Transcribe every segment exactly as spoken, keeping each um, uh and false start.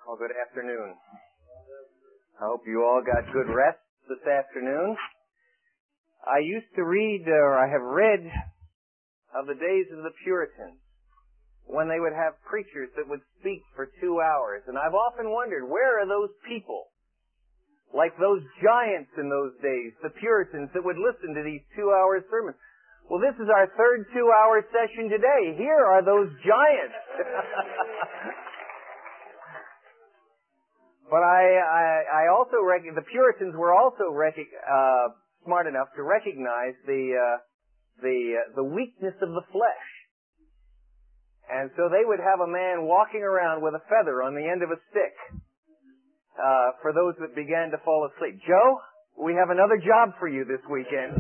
Well, good afternoon. I hope you all got good rest this afternoon. I used to read, or I have read, of the days of the Puritans, when they would have preachers that would speak for two hours. And I've often wondered, where are those people, like those giants in those days, the Puritans, that would listen to these two-hour sermons? Well, this is our third two-hour session today. Here are those giants. But I, I, I also reckon the Puritans were also rec- uh, smart enough to recognize the uh, the uh, the weakness of the flesh, and so they would have a man walking around with a feather on the end of a stick uh, for those that began to fall asleep. Joe, we have another job for you this weekend.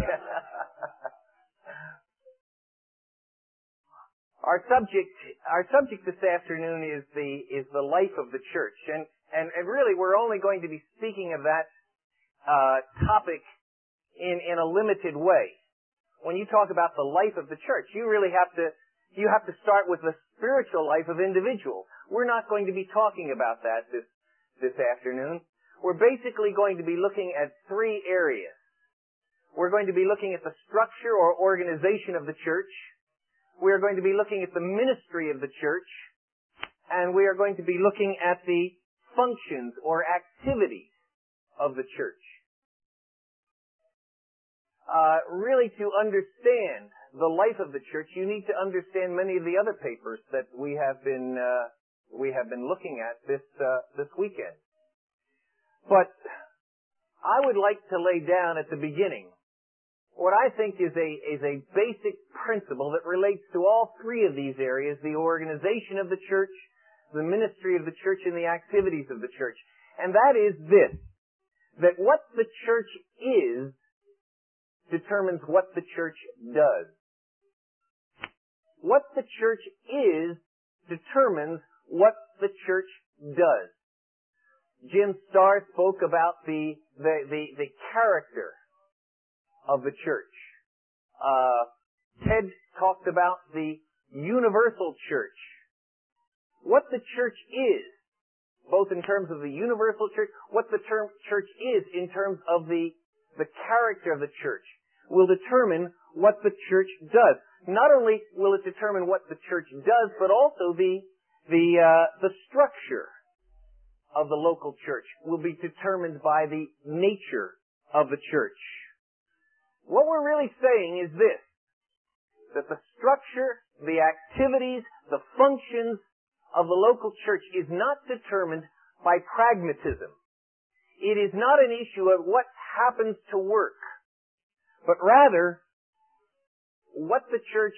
Our subject, our subject this afternoon is the is the life of the church, and. And, and really, we're only going to be speaking of that uh, topic in, in a limited way. When you talk about the life of the church, you really have to you have to start with the spiritual life of individuals. We're not going to be talking about that this this afternoon. We're basically going to be looking at three areas. We're going to be looking at the structure or organization of the church. We are going to be looking at the ministry of the church, and we are going to be looking at the functions or activities of the church. Uh, really, to understand the life of the church, you need to understand many of the other papers that we have been uh, we have been looking at this uh, this weekend. But I would like to lay down at the beginning what I think is a is a basic principle that relates to all three of these areas: the organization of the church, the ministry of the church, and the activities of the church. And that is this, that what the church is determines what the church does. What the church is determines what the church does. Jim Starr spoke about the the, the, the character of the church. Uh, Ted talked about the universal church. What the church is, both in terms of the universal church, what the term church is in terms of the, the character of the church, will determine what the church does. Not only will it determine what the church does, but also the, the, uh, the structure of the local church will be determined by the nature of the church. What we're really saying is this, that the structure, the activities, the functions of the local church is not determined by pragmatism. It is not an issue of what happens to work, but rather what the church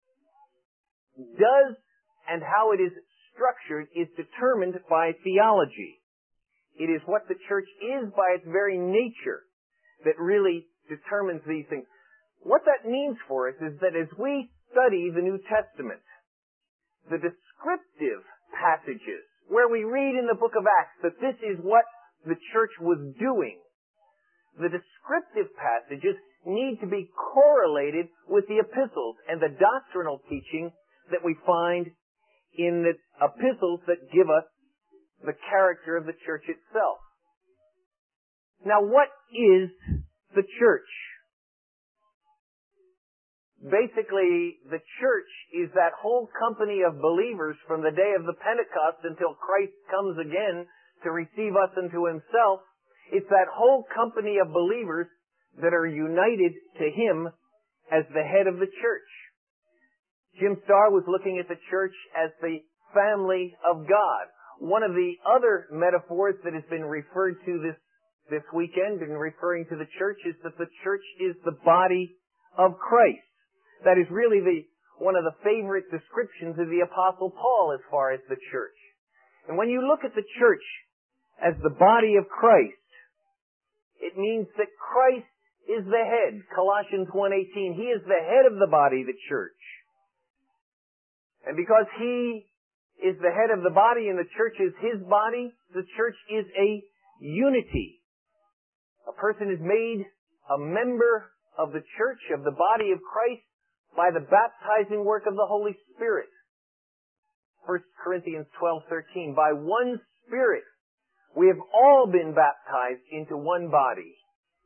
does and how it is structured is determined by theology. It is what the church is by its very nature that really determines these things. What that means for us is that as we study the New Testament, the descriptive passages where we read in the book of Acts that this is what the church was doing, the descriptive passages need to be correlated with the epistles and the doctrinal teaching that we find in the epistles that give us the character of the church itself. Now, what is the church? Basically, the church is that whole company of believers from the day of the Pentecost until Christ comes again to receive us unto himself. It's that whole company of believers that are united to him as the head of the church. Jim Starr was looking at the church as the family of God. One of the other metaphors that has been referred to this, this weekend in referring to the church is that the church is the body of Christ. That is really the one of the favorite descriptions of the Apostle Paul as far as the church. And when you look at the church as the body of Christ, it means that Christ is the head. Colossians one eighteen, he is the head of the body, the church. And because he is the head of the body and the church is his body, the church is a unity. A person is made a member of the church, of the body of Christ, by the baptizing work of the Holy Spirit. First Corinthians twelve thirteen, by one Spirit. We have all been baptized into one body.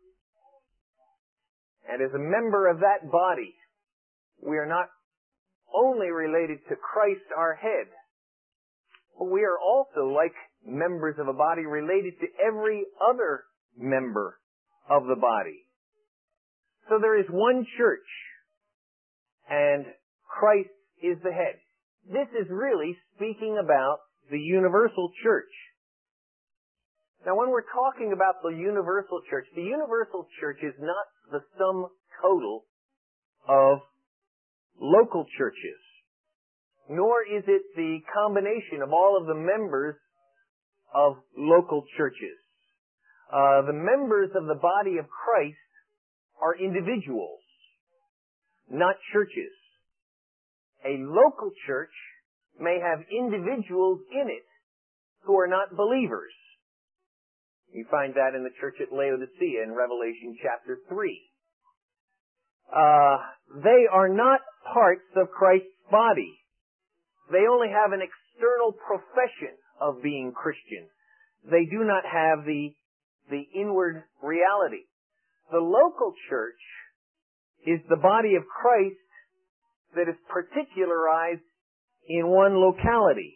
And as a member of that body, we are not only related to Christ our head, but we are also, like members of a body, related to every other member of the body. So there is one church, and Christ is the head. This is really speaking about the universal church. Now, when we're talking about the universal church, the universal church is not the sum total of local churches, nor is it the combination of all of the members of local churches. Uh, the members of the body of Christ are individuals, not churches. A local church may have individuals in it who are not believers. You find that in the church at Laodicea in Revelation chapter three. Uh, they are not parts of Christ's body. They only have an external profession of being Christian. They do not have the, the inward reality. The local church is the body of Christ that is particularized in one locality.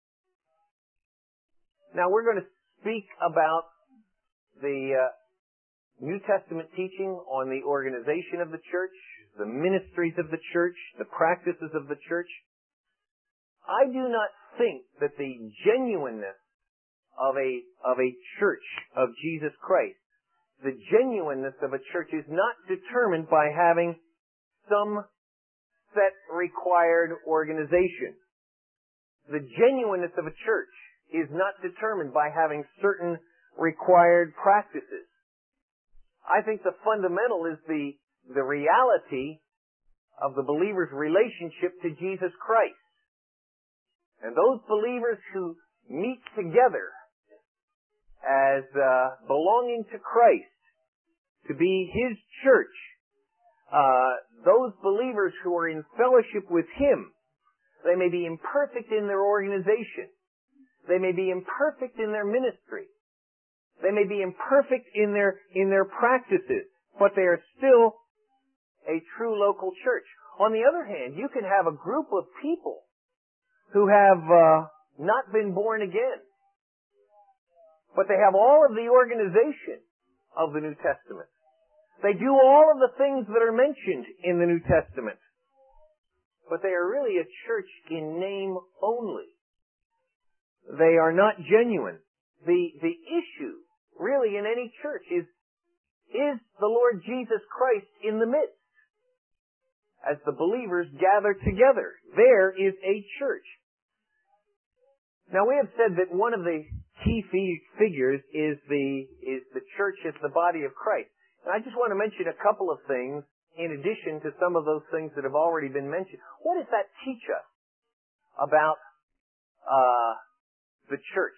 Now we're going to speak about the uh, New Testament teaching on the organization of the church, the ministries of the church, the practices of the church. I do not think that the genuineness of a, of a church of Jesus Christ, the genuineness of a church is not determined by having some set required organization. The genuineness of a church is not determined by having certain required practices. I think the fundamental is the, the reality of the believer's relationship to Jesus Christ. And those believers who meet together as uh, belonging to Christ, to be His church, uh, those believers who are in fellowship with Him, they may be imperfect in their organization. They may be imperfect in their ministry. They may be imperfect in their, in their practices, but they are still a true local church. On the other hand, you can have a group of people who have uh, not been born again, but they have all of the organization of the New Testament. They do all of the things that are mentioned in the New Testament, but they are really a church in name only. They are not genuine. The, the issue really in any church is, is the Lord Jesus Christ in the midst? As the believers gather together, there is a church. Now we have said that one of the key figures is the, is the church as the body of Christ. And I just want to mention a couple of things in addition to some of those things that have already been mentioned. What does that teach us about uh, the church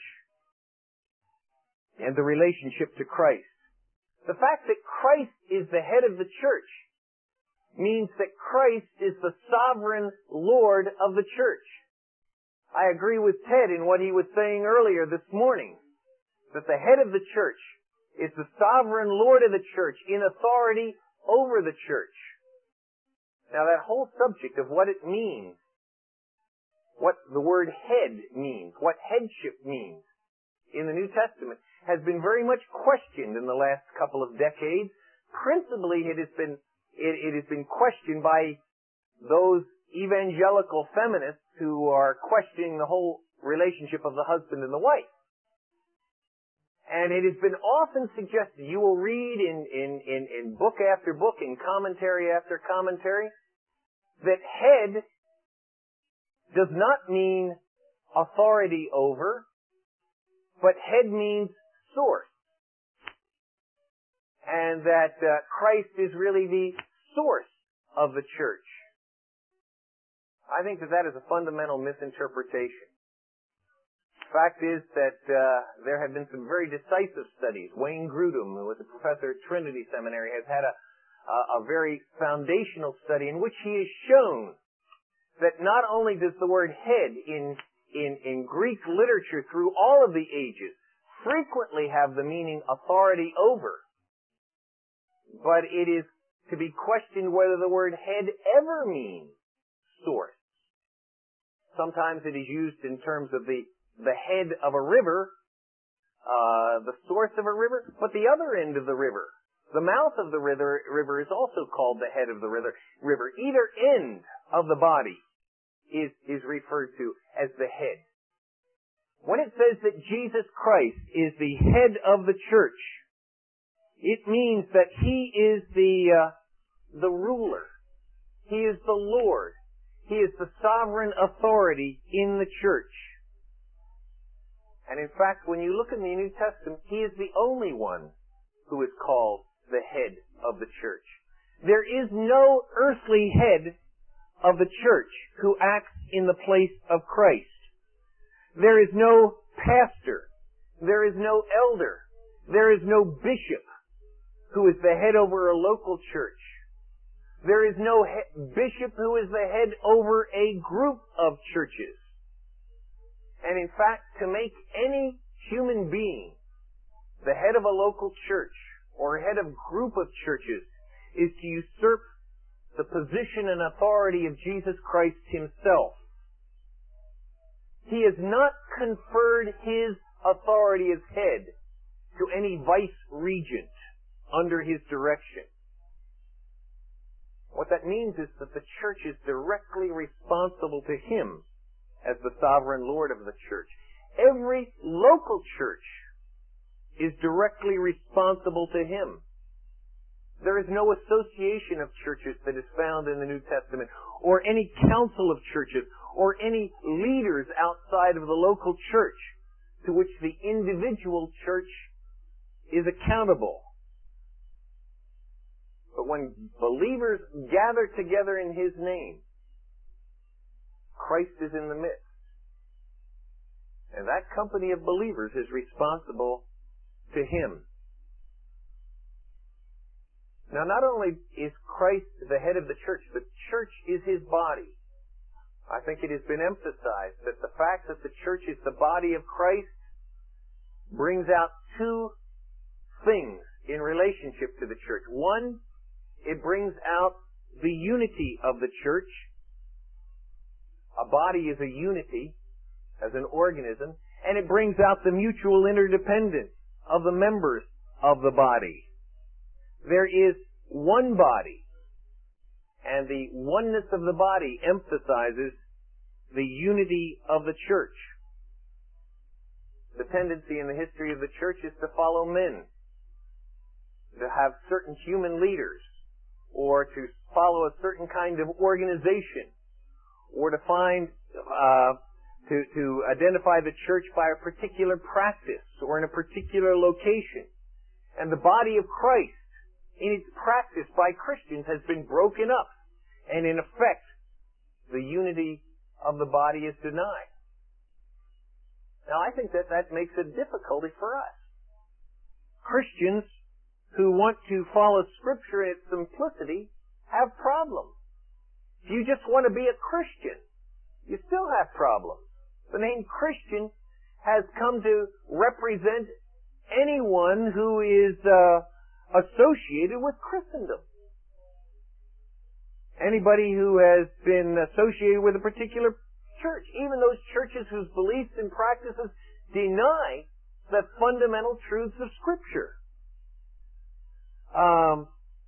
and the relationship to Christ? The fact that Christ is the head of the church means that Christ is the sovereign Lord of the church. I agree with Ted in what he was saying earlier this morning, that the head of the church is the sovereign Lord of the church in authority over the church. Now that whole subject of what it means, what the word head means, what headship means in the New Testament has been very much questioned in the last couple of decades. Principally, it has been it, it has been questioned by those evangelical feminists who are questioning the whole relationship of the husband and the wife. And it has been often suggested, you will read in, in, in, in book after book, in commentary after commentary, that head does not mean authority over, but head means source. And that uh, Christ is really the source of the church. I think that that is a fundamental misinterpretation. The fact is that uh, there have been some very decisive studies. Wayne Grudem, who was a professor at Trinity Seminary, has had a, a, a very foundational study in which he has shown that not only does the word head in, in, in Greek literature through all of the ages frequently have the meaning authority over. But it is to be questioned whether the word head ever means source. Sometimes it is used in terms of the, the head of a river, uh, the source of a river, but the other end of the river, the mouth of the river, river is also called the head of the river. river. Either end of the body is, is referred to as the head. When it says that Jesus Christ is the head of the church, it means that He is the, uh, the ruler. He is the Lord. He is the sovereign authority in the church. And in fact, when you look in the New Testament, He is the only one who is called the head of the church. There is no earthly head of the church who acts in the place of Christ. There is no pastor. There is no elder. There is no bishop who is the head over a local church. There is no he- bishop who is the head over a group of churches. And in fact, to make any human being the head of a local church or head of a group of churches is to usurp the position and authority of Jesus Christ Himself. He has not conferred His authority as head to any vice regent under His direction. What that means is that the church is directly responsible to Him as the sovereign Lord of the church. Every local church is directly responsible to Him. There is no association of churches that is found in the New Testament, or any council of churches, or any leaders outside of the local church to which the individual church is accountable. But when believers gather together in His name, Christ is in the midst. And that company of believers is responsible to Him. Now, not only is Christ the head of the church, the church is His body. I think it has been emphasized that the fact that the church is the body of Christ brings out two things in relationship to the church. One, it brings out the unity of the church. A body is a unity as an organism, and it brings out the mutual interdependence of the members of the body. There is one body, and the oneness of the body emphasizes the unity of the church. The tendency in the history of the church is to follow men, to have certain human leaders, or to follow a certain kind of organization, or to find, uh, to, to identify the church by a particular practice or in a particular location. And the body of Christ, in its practice by Christians, has been broken up. And in effect, the unity of the body is denied. Now, I think that that makes a difficulty for us. Christians who want to follow Scripture in its simplicity have problems. If you just want to be a Christian, you still have problems. The name Christian has come to represent anyone who is uh, associated with Christendom. Anybody who has been associated with a particular church, even those churches whose beliefs and practices deny the fundamental truths of Scripture. Um,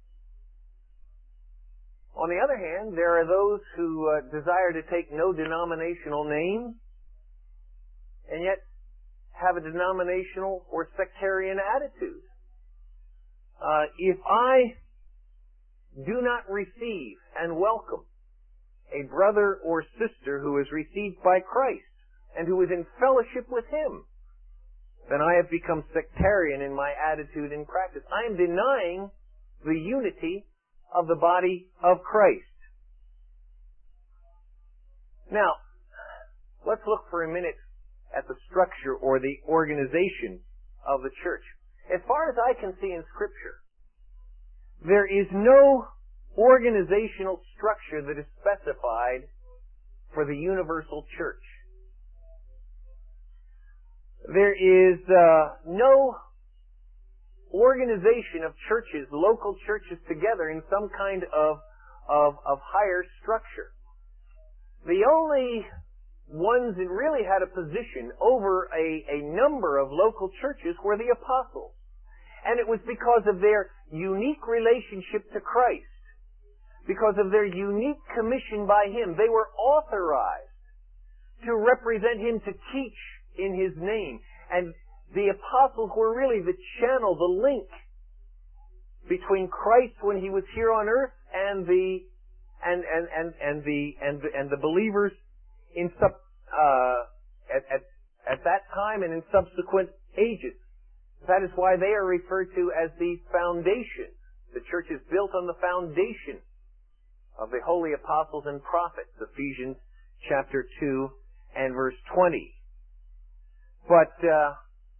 on the other hand, there are those who uh, desire to take no denominational name and yet have a denominational or sectarian attitude. Uh, if I do not receive and welcome a brother or sister who is received by Christ and who is in fellowship with Him, then I have become sectarian in my attitude and practice. I am denying the unity of the body of Christ. Now, let's look for a minute at the structure or the organization of the church. As far as I can see in Scripture, there is no organizational structure that is specified for the universal church. There is uh, no organization of churches, local churches together in some kind of, of, of higher structure. The only ones that really had a position over a, a number of local churches were the apostles. And it was because of their unique relationship to Christ, because of their unique commission by Him. They were authorized to represent Him, to teach in His name. And the apostles were really the channel, the link between Christ when He was here on earth and the and and and, and the and the, and the believers in sub uh, at, at at that time and in subsequent ages. That is why they are referred to as the foundation. The church is built on the foundation of the holy apostles and prophets. Ephesians chapter two and verse twenty. But uh,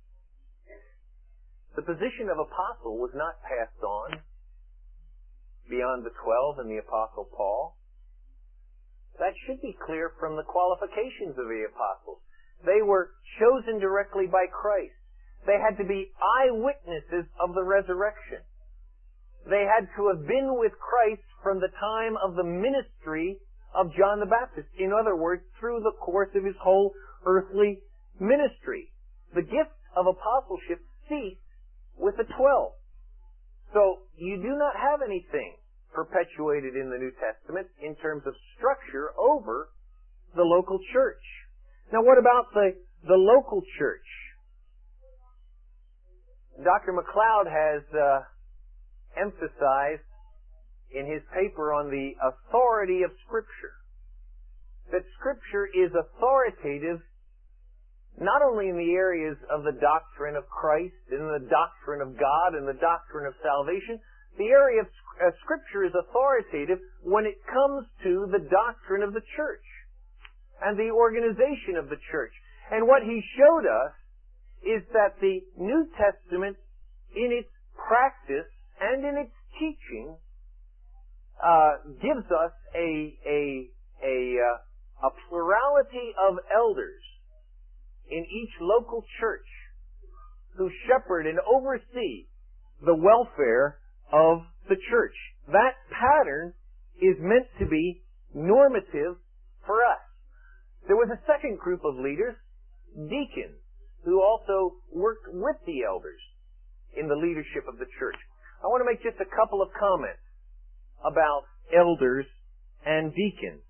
the position of apostle was not passed on beyond the twelve and the apostle Paul. That should be clear from the qualifications of the apostles. They were chosen directly by Christ. They had to be eyewitnesses of the resurrection. They had to have been with Christ from the time of the ministry of John the Baptist. In other words, through the course of his whole earthly ministry. The gift of apostleship ceased with the twelve. So you do not have anything perpetuated in the New Testament in terms of structure over the local church. Now what about the, the local church? Doctor MacLeod has uh, emphasized in his paper on the authority of Scripture that Scripture is authoritative not only in the areas of the doctrine of Christ and the doctrine of God and the doctrine of salvation. The area of uh, Scripture is authoritative when it comes to the doctrine of the church and the organization of the church. And what he showed us is that the New Testament, in its practice and in its teaching, uh, gives us a a a uh, a plurality of elders in each local church who shepherd and oversee the welfare of the church. That pattern is meant to be normative for us. There was a second group of leaders, deacons, who also worked with the elders in the leadership of the church. I want to make just a couple of comments about elders and deacons.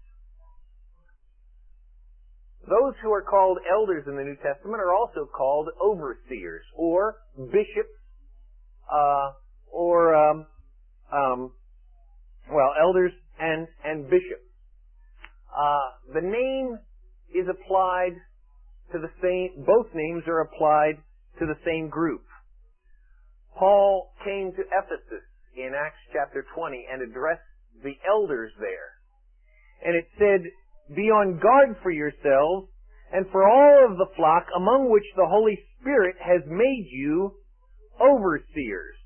Those who are called elders in the New Testament are also called overseers or bishops, uh, or um, um, well, elders and and bishops. Uh, the name is applied to the same. Both names are applied to the same group. Paul came to Ephesus in Acts chapter twenty and addressed the elders there, and it said, "Be on guard for yourselves and for all of the flock among which the Holy Spirit has made you overseers."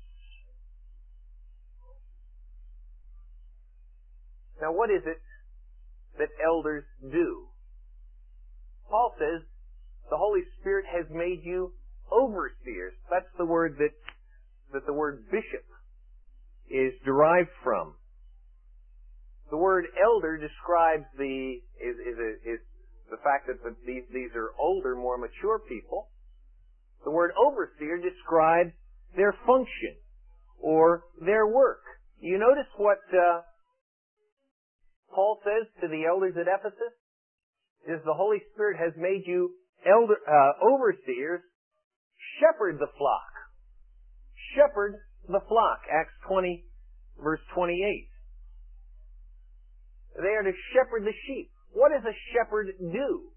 Now what is it that elders do? Paul says the Holy Spirit has made you overseers. That's the word that, that the word bishop is derived from. The word elder describes the is is, a, is the fact that the, these these are older, more mature people. The word overseer describes their function or their work. You notice what uh, Paul says to the elders at Ephesus is the Holy Spirit has made you elder uh, overseers. Shepherd the flock. Shepherd the flock. Acts twenty, verse twenty-eight. They are to shepherd the sheep. What does a shepherd do?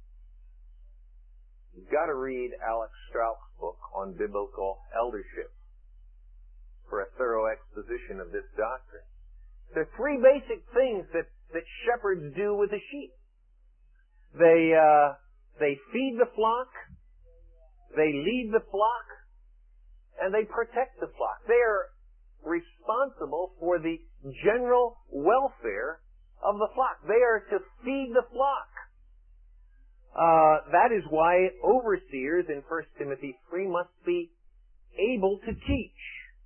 You've got to read Alex Strauch's book on biblical eldership for a thorough exposition of this doctrine. There are three basic things that, that shepherds do with the sheep. They, uh, they feed the flock, they lead the flock, and they protect the flock. They are responsible for the general welfare of the flock. They are to feed the flock. Uh, that is why overseers in First Timothy three must be able to teach.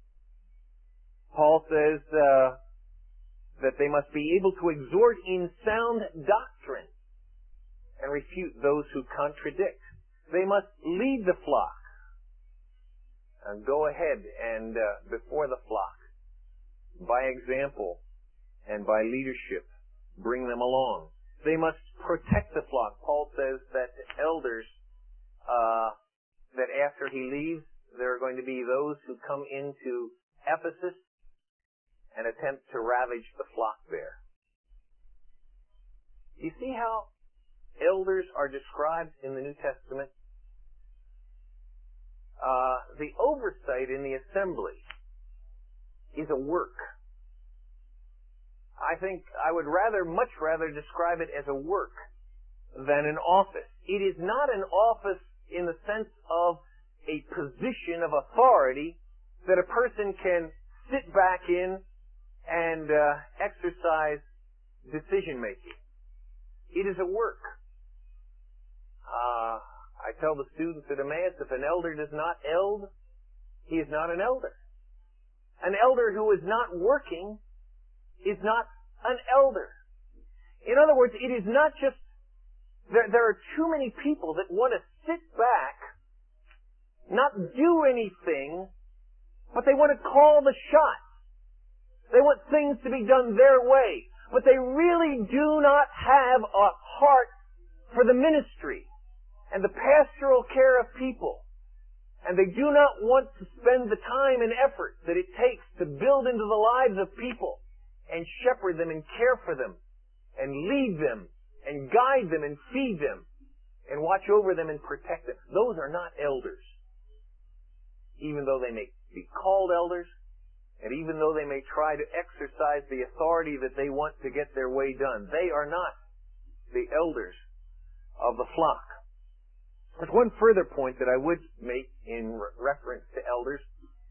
Paul says uh, that they must be able to exhort in sound doctrine and refute those who contradict. They must lead the flock and go ahead and uh, before the flock, by example and by leadership, bring them along. They must protect the flock. Paul says that elders, uh, that after he leaves, there are going to be those who come into Ephesus and attempt to ravage the flock there. You see how elders are described in the New Testament? Uh, the oversight in the assembly is a work. I think I would rather, much rather describe it as a work than an office. It is not an office in the sense of a position of authority that a person can sit back in and uh, exercise decision making. It is a work. Uh, I tell the students at Emmaus, if an elder does not eld, he is not an elder. An elder who is not working is not an elder. In other words, it is not just, there, there are too many people that want to sit back, not do anything, but they want to call the shots. They want things to be done their way, but they really do not have a heart for the ministry and the pastoral care of people. And they do not want to spend the time and effort that it takes to build into the lives of people and shepherd them and care for them and lead them and guide them and feed them and watch over them and protect them. Those are not elders. Even though they may be called elders, and even though they may try to exercise the authority that they want to get their way done, they are not the elders of the flock. There's one further point that I would make in re- reference to elders.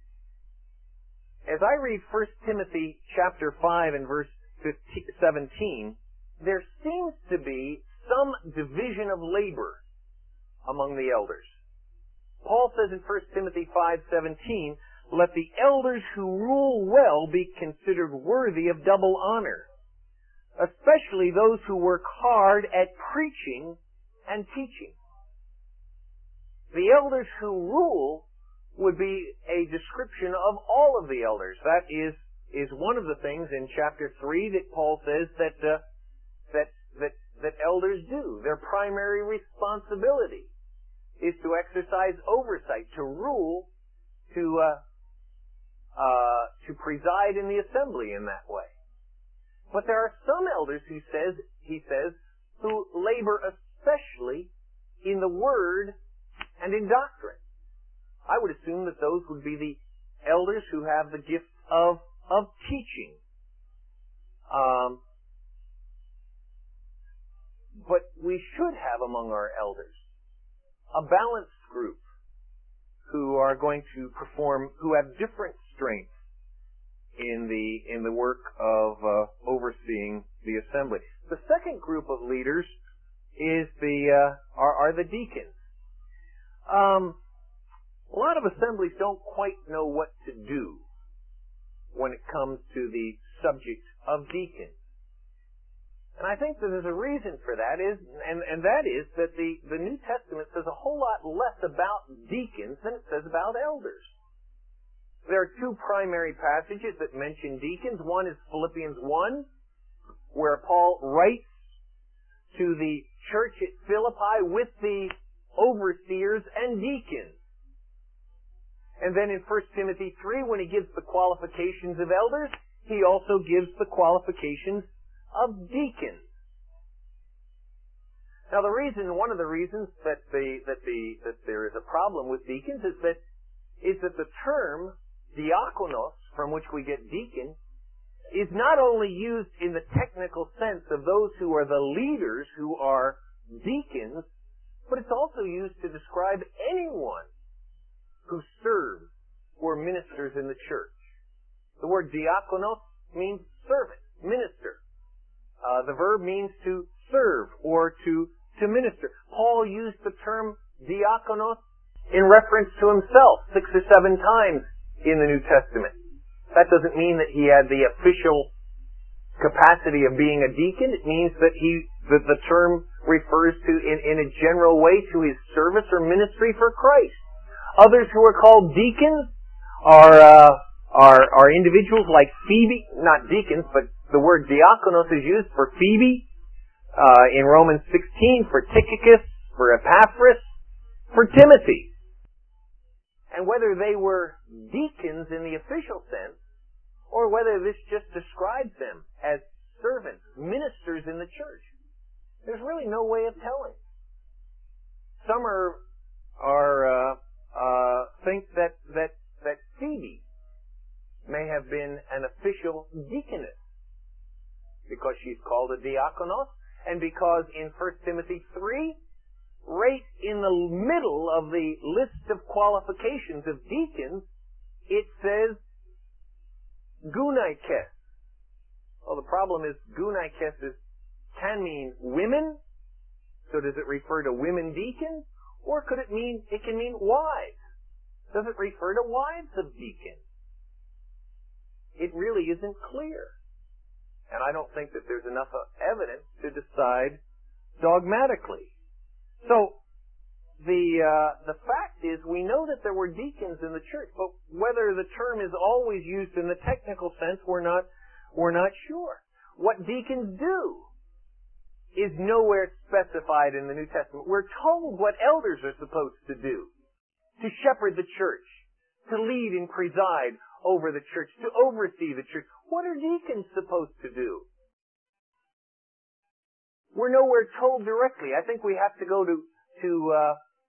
As I read First Timothy chapter five and verse seventeen, there seems to be some division of labor among the elders. Paul says in First Timothy five seventeen, "Let the elders who rule well be considered worthy of double honor, especially those who work hard at preaching and teaching." The elders who rule would be a description of all of the elders. That is is one of the things in chapter three that Paul says that uh, that that that elders do. Their primary responsibility is to exercise oversight, to rule, to uh, uh, to preside in the assembly in that way. But there are some elders who says he says who labor especially in the word and in doctrine. I would assume that those would be the elders who have the gift of of teaching. Um, but we should have among our elders a balanced group who are going to perform, who have different strengths in the in the work of uh, overseeing the assembly. The second group of leaders is the uh, are, are the deacons. Um, a lot of assemblies don't quite know what to do when it comes to the subject of deacons. And I think that there's a reason for that, is, and, and that is that the, the New Testament says a whole lot less about deacons than it says about elders. There are two primary passages that mention deacons. One is Philippians one, where Paul writes to the church at Philippi with the overseers and deacons. And then in First Timothy three, when he gives the qualifications of elders, he also gives the qualifications of deacons. Now, the reason, one of the reasons that the that the that there is a problem with deacons is that is that the term diakonos, from which we get deacon, is not only used in the technical sense of those who are the leaders who are deacons, but it's also used to describe anyone who serves or ministers in the church. The word diakonos means servant, minister. Uh, the verb means to serve or to to minister. Paul used the term diakonos in reference to himself six or seven times in the New Testament. That doesn't mean that he had the official capacity of being a deacon. It means that he that the term refers to in, in a general way to his service or ministry for Christ. Others who are called deacons are uh, are are individuals like Phoebe, not deacons, but the word diakonos is used for Phoebe uh, in Romans sixteen, for Tychicus, for Epaphras, for Timothy. And whether they were deacons in the official sense, or whether this just describes them as servants, ministers in the church, there's really no way of telling. Some are are uh, uh, think that that that Phoebe may have been an official deaconess because she's called a diakonos, and because in First Timothy three, right in the middle of the list of qualifications of deacons, it says gunaikes. Well, the problem is gunaikes is, can mean women. So does it refer to women deacons? Or could it mean, it can mean wives? Does it refer to wives of deacons? It really isn't clear. And I don't think that there's enough evidence to decide dogmatically. So, the uh, the fact is, we know that there were deacons in the church, but whether the term is always used in the technical sense, we're not we're not sure. What deacons do is nowhere specified in the New Testament. We're told what elders are supposed to do: to shepherd the church, to lead and preside over the church, to oversee the church. What are deacons supposed to do? We're nowhere told directly. I think we have to go to to uh,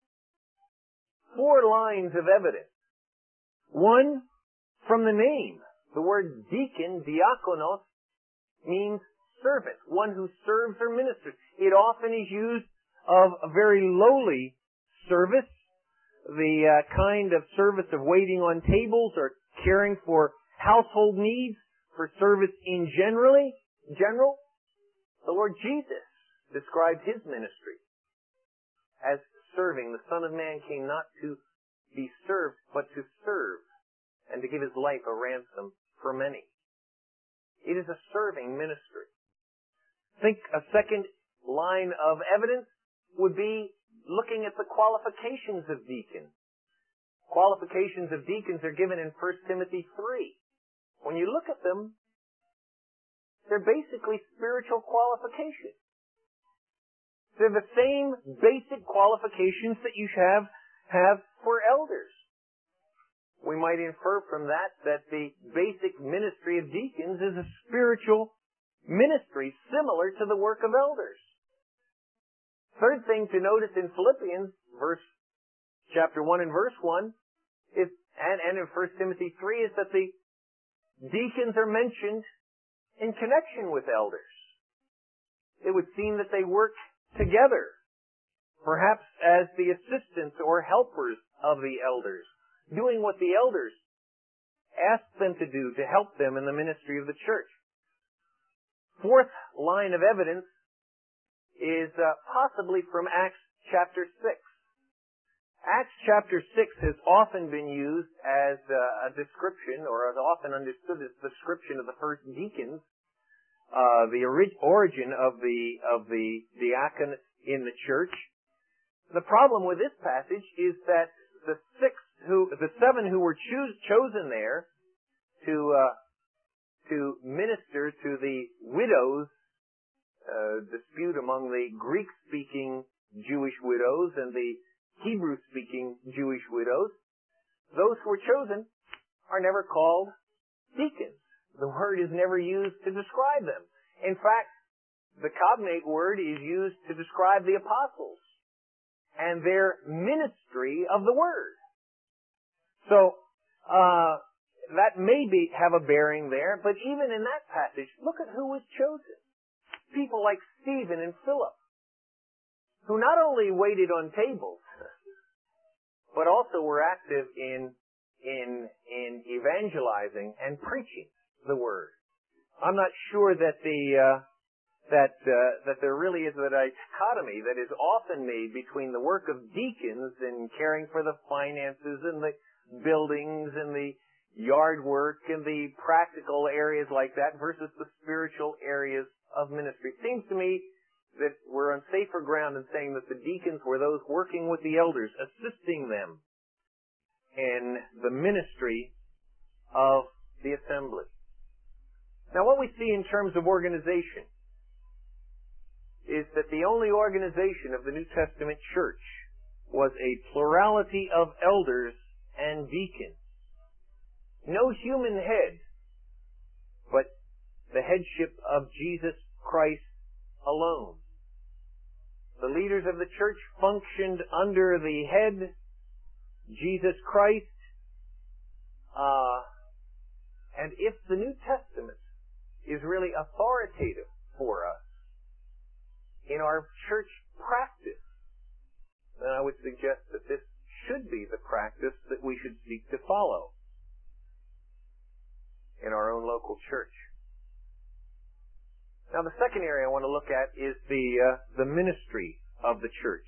four lines of evidence. One, from the name. The word deacon, diakonos, means servant, one who serves or ministers. It often is used of a very lowly service, the uh, kind of service of waiting on tables or caring for household needs, for service in generally, general. The Lord Jesus described His ministry as serving. The Son of Man came not to be served, but to serve, and to give His life a ransom for many. It is a serving ministry. Think a second line of evidence would be looking at the qualifications of deacons. Qualifications of deacons are given in First Timothy three. When you look at them, they're basically spiritual qualifications. They're the same basic qualifications that you have, have for elders. We might infer from that that the basic ministry of deacons is a spiritual ministry similar to the work of elders. Third thing to notice in Philippians, verse chapter one and verse one, is, and, and in First Timothy three, is that the deacons are mentioned in connection with elders. It would seem that they work together, perhaps as the assistants or helpers of the elders, doing what the elders ask them to do to help them in the ministry of the church. Fourth line of evidence is uh, possibly from Acts chapter six. Acts chapter six has often been used as uh, a description, or as often understood as a description of the first deacons, uh, the ori- origin of the of the diacon in the church. The problem with this passage is that the six who, the seven who were choose, chosen there to uh, to minister to the widows' uh, dispute among the Greek-speaking Jewish widows and the Hebrew-speaking Jewish widows, those who were chosen are never called deacons. The word is never used to describe them. In fact, the cognate word is used to describe the apostles and their ministry of the word. So, uh, that may be, have a bearing there, but even in that passage, look at who was chosen. People like Stephen and Philip, who not only waited on tables, but also were active in, in, in evangelizing and preaching the word. I'm not sure that the, uh, that uh, that there really is a dichotomy that is often made between the work of deacons in caring for the finances and the buildings and the yard work and the practical areas like that versus the spiritual areas of ministry. It seems to me that we're on safer ground in saying that the deacons were those working with the elders, assisting them in the ministry of the assembly. Now, what we see in terms of organization is that the only organization of the New Testament church was a plurality of elders and deacons. No human head, but the headship of Jesus Christ alone. The leaders of the church functioned under the head, Jesus Christ. Uh, and if the New Testament is really authoritative for us in our church practice, then I would suggest that this should be the practice that we should seek to follow in our own local church. Now, the second area I want to look at is the uh, the ministry of the church.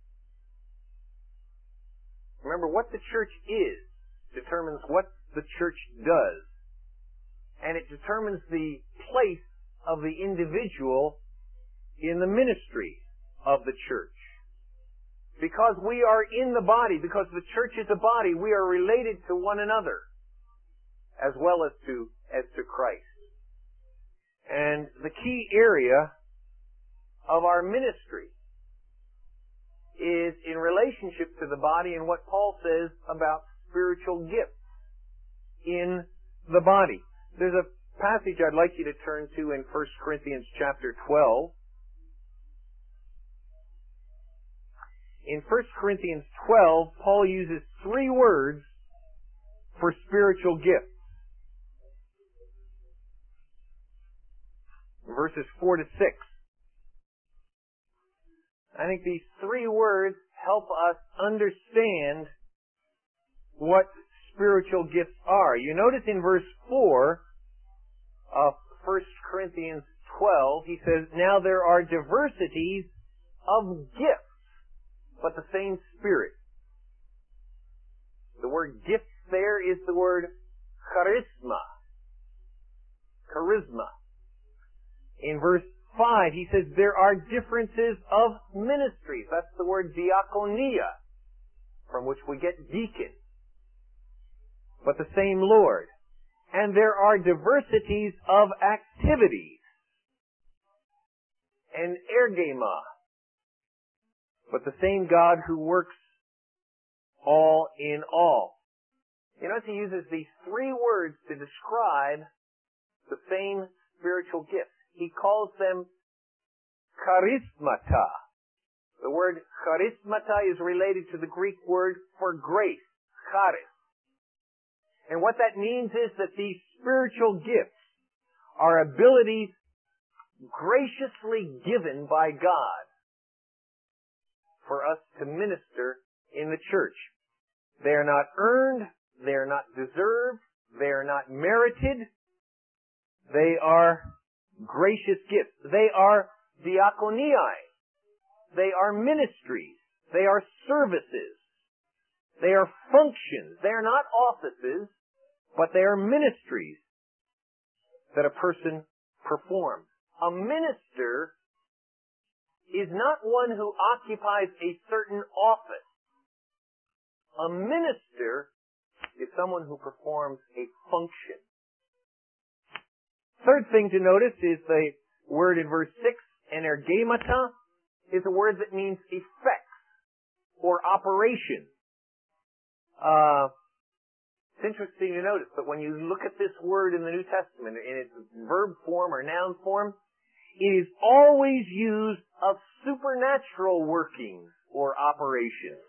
Remember, what the church is determines what the church does, and it determines the place of the individual in the ministry of the church. Because we are in the body, because the church is a body, we are related to one another as well as to as to Christ. And the key area of our ministry is in relationship to the body and what Paul says about spiritual gifts in the body. There's a passage I'd like you to turn to in First Corinthians chapter twelve. In First Corinthians twelve, Paul uses three words for spiritual gifts. Verses four to six. I think these three words help us understand what spiritual gifts are. You notice in verse four of First Corinthians twelve, he says, "Now there are diversities of gifts, but the same Spirit." The word gifts there is the word charisma. Charisma. In verse five, he says, there are differences of ministries. That's the word diakonia, from which we get deacon. But the same Lord. And there are diversities of activities. And ergema. But the same God who works all in all. You notice he uses these three words to describe the same spiritual gifts. He calls them charismata. The word charismata is related to the Greek word for grace, charis. And what that means is that these spiritual gifts are abilities graciously given by God for us to minister in the church. They are not earned, they are not deserved, they are not merited. They are gracious gifts. They are diakoniai. They are ministries. They are services. They are functions. They are not offices, but they are ministries that a person performs. A minister is not one who occupies a certain office. A minister is someone who performs a function. Third thing to notice is the word in verse six, energemata, is a word that means effects or operation. Uh, it's interesting to notice that when you look at this word in the New Testament in its verb form or noun form, it is always used of supernatural workings or operations.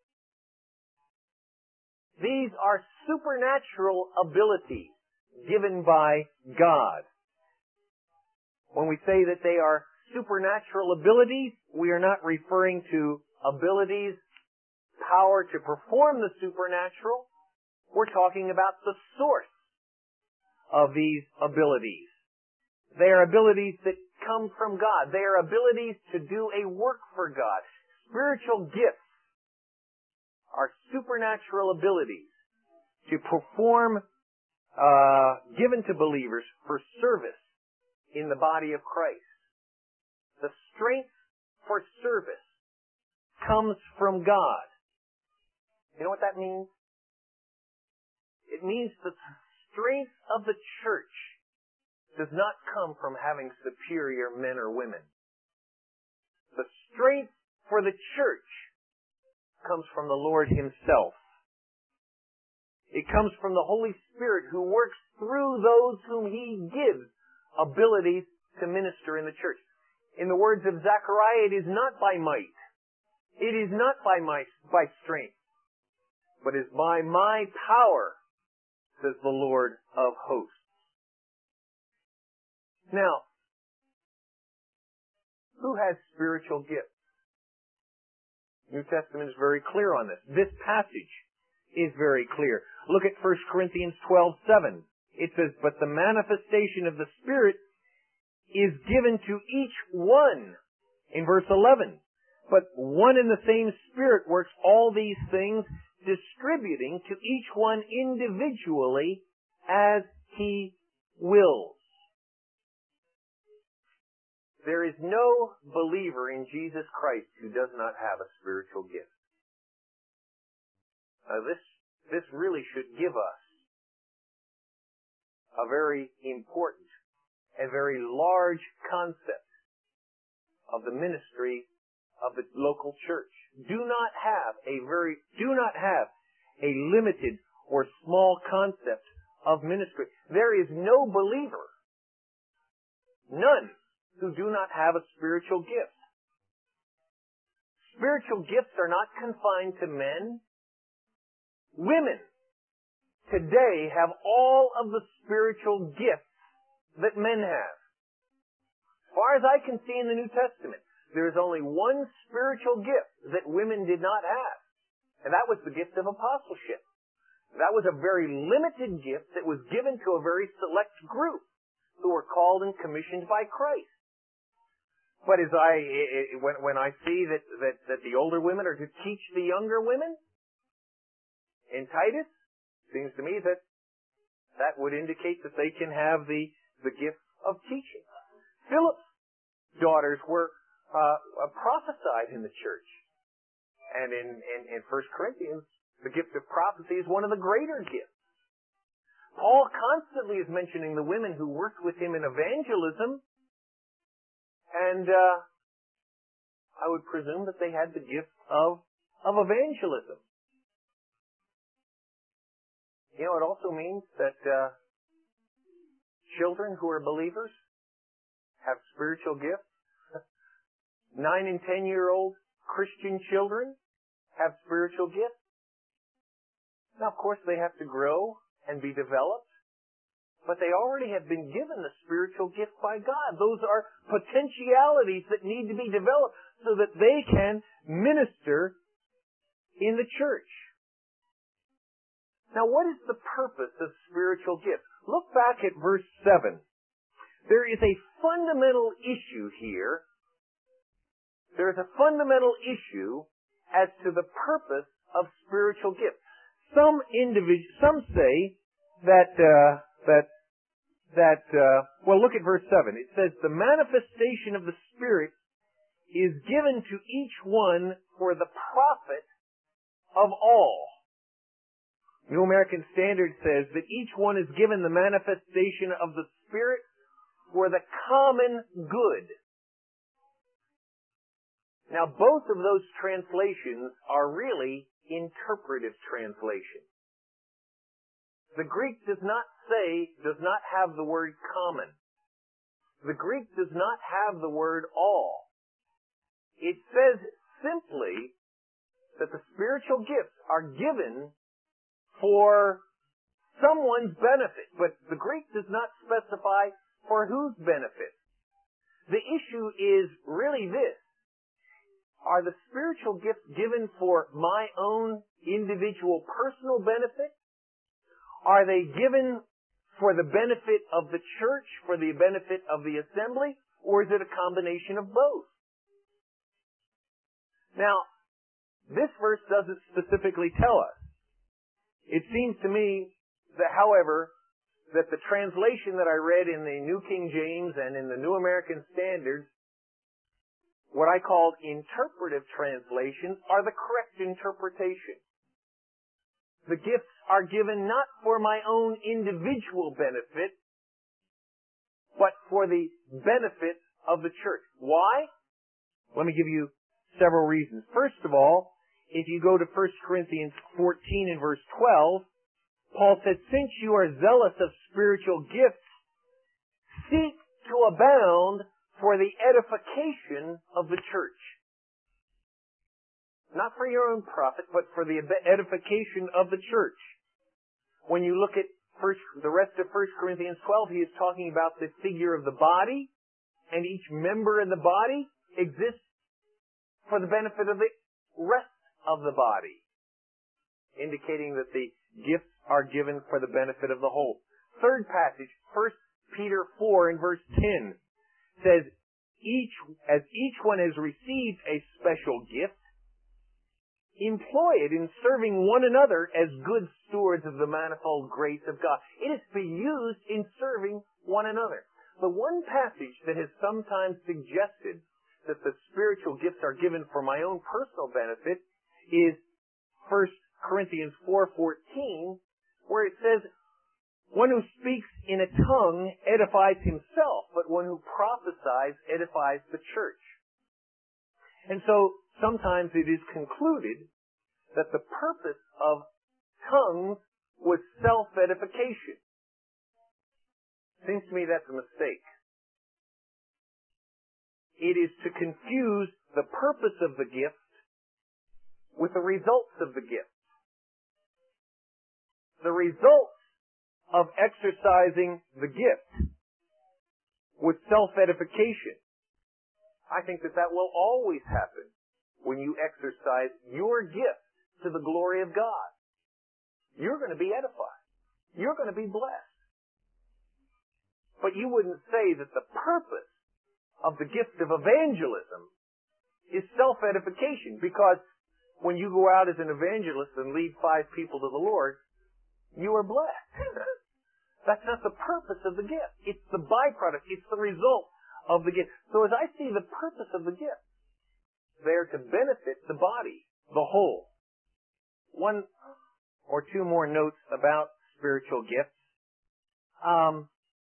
These are supernatural abilities given by God. When we say that they are supernatural abilities, we are not referring to abilities, power to perform the supernatural. We're talking about the source of these abilities. They are abilities that come from God. They are abilities to do a work for God. Spiritual gifts are supernatural abilities to perform, uh, given to believers for service in the body of Christ. The strength for service comes from God. You know what that means? It means that the strength of the church does not come from having superior men or women. The strength for the church comes from the Lord Himself. It comes from the Holy Spirit who works through those whom He gives abilities to minister in the church. In the words of Zechariah, it is not by might. It is not by my, by strength, but is by my power, says the Lord of hosts. Now, who has spiritual gifts? New Testament is very clear on this. This passage is very clear. Look at First Corinthians twelve seven. It says, "But the manifestation of the Spirit is given to each one." In verse eleven, "But one and the same Spirit works all these things, distributing to each one individually as He wills." There is no believer in Jesus Christ who does not have a spiritual gift. Now this, this really should give us a very important and very large concept of the ministry of the local church. Do not have a very, do not have a limited or small concept of ministry. There is no believer, none, who do not have a spiritual gift. Spiritual gifts are not confined to men. Women today have all of the spiritual gifts that men have. As far as I can see in the New Testament, there is only one spiritual gift that women did not have, and that was the gift of apostleship. That was a very limited gift that was given to a very select group who were called and commissioned by Christ. But as I, when, when I see that, that, that the older women are to teach the younger women in Titus, it seems to me that that would indicate that they can have the, the gift of teaching. Philip's daughters were uh, prophesied in the church. And in, in, in First Corinthians, the gift of prophecy is one of the greater gifts. Paul constantly is mentioning the women who worked with him in evangelism. And uh, I would presume that they had the gift of, of evangelism. You know, it also means that uh, children who are believers have spiritual gifts. Nine and ten-year-old Christian children have spiritual gifts. Now, of course, they have to grow and be developed. But they already have been given the spiritual gift by God. Those are potentialities that need to be developed so that they can minister in the church. Now, what is the purpose of spiritual gifts? Look back at verse seven. There is a fundamental issue here. There is a fundamental issue as to the purpose of spiritual gifts. Some individu- some say that uh, that that uh, well, look at verse seven. It says, "The manifestation of the Spirit is given to each one for the profit of all." New American Standard says that each one is given the manifestation of the Spirit for the common good. Now, both of those translations are really interpretive translations. The Greek does not say, does not have the word common. The Greek does not have the word all. It says simply that the spiritual gifts are given for someone's benefit, but the Greek does not specify for whose benefit. The issue is really this. Are the spiritual gifts given for my own individual personal benefit? Are they given for the benefit of the church, for the benefit of the assembly, or is it a combination of both? Now, this verse doesn't specifically tell us. It seems to me that, however, that the translation that I read in the New King James and in the New American Standard, what I called interpretive translations, are the correct interpretation. The gifts are given not for my own individual benefit, but for the benefit of the church. Why? Let me give you several reasons. First of all, if you go to First Corinthians fourteen and verse twelve, Paul said, since you are zealous of spiritual gifts, seek to abound for the edification of the church. Not for your own profit, but for the edification of the church. When you look at first, the rest of First Corinthians twelve, he is talking about the figure of the body, and each member in the body exists for the benefit of the rest of the body, indicating that the gifts are given for the benefit of the whole. Third passage, First Peter four and verse ten, says, each, as each one has received a special gift, employ it in serving one another as good stewards of the manifold grace of God. It is to be used in serving one another. The one passage that has sometimes suggested that the spiritual gifts are given for my own personal benefit is First Corinthians four fourteen, where it says, one who speaks in a tongue edifies himself, but one who prophesies edifies the church. And so, sometimes it is concluded that the purpose of tongues was self-edification. Seems to me that's a mistake. It is to confuse the purpose of the gift with the results of the gift. The results of exercising the gift with self-edification, I think that that will always happen when you exercise your gift to the glory of God. You're going to be edified. You're going to be blessed. But you wouldn't say that the purpose of the gift of evangelism is self-edification, because when you go out as an evangelist and lead five people to the Lord, you are blessed. That's not the purpose of the gift. It's the byproduct. It's the result of the gift. So as I see the purpose of the gift, they are to benefit the body, the whole. One or two more notes about spiritual gifts. Um,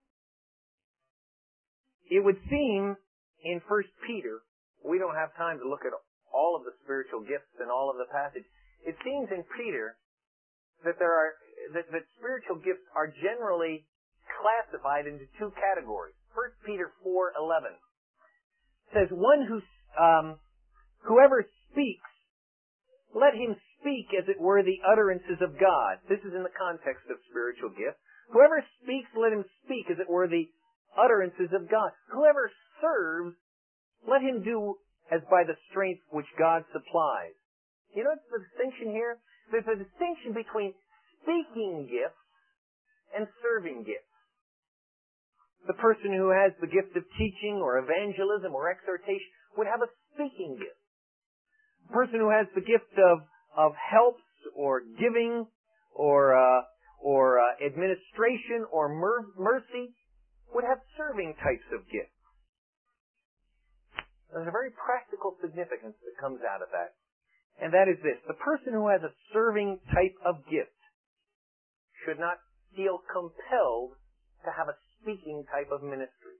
it would seem in First Peter, we don't have time to look at all of the spiritual gifts and all of the passage. It seems in Peter that there are that, that spiritual gifts are generally classified into two categories. First Peter four eleven says, one who um, whoever speaks, let him speak as it were the utterances of God. This is in the context of spiritual gifts. Whoever speaks, let him speak as it were the utterances of God. Whoever serves, let him do as by the strength which God supplies. You know what's the distinction here? There's a distinction between speaking gifts and serving gifts. The person who has the gift of teaching or evangelism or exhortation would have a speaking gift. The person who has the gift of, of helps or giving or, uh, or uh, administration or mer- mercy would have serving types of gifts. There's a very practical significance that comes out of that. And that is this. The person who has a serving type of gift should not feel compelled to have a speaking type of ministry.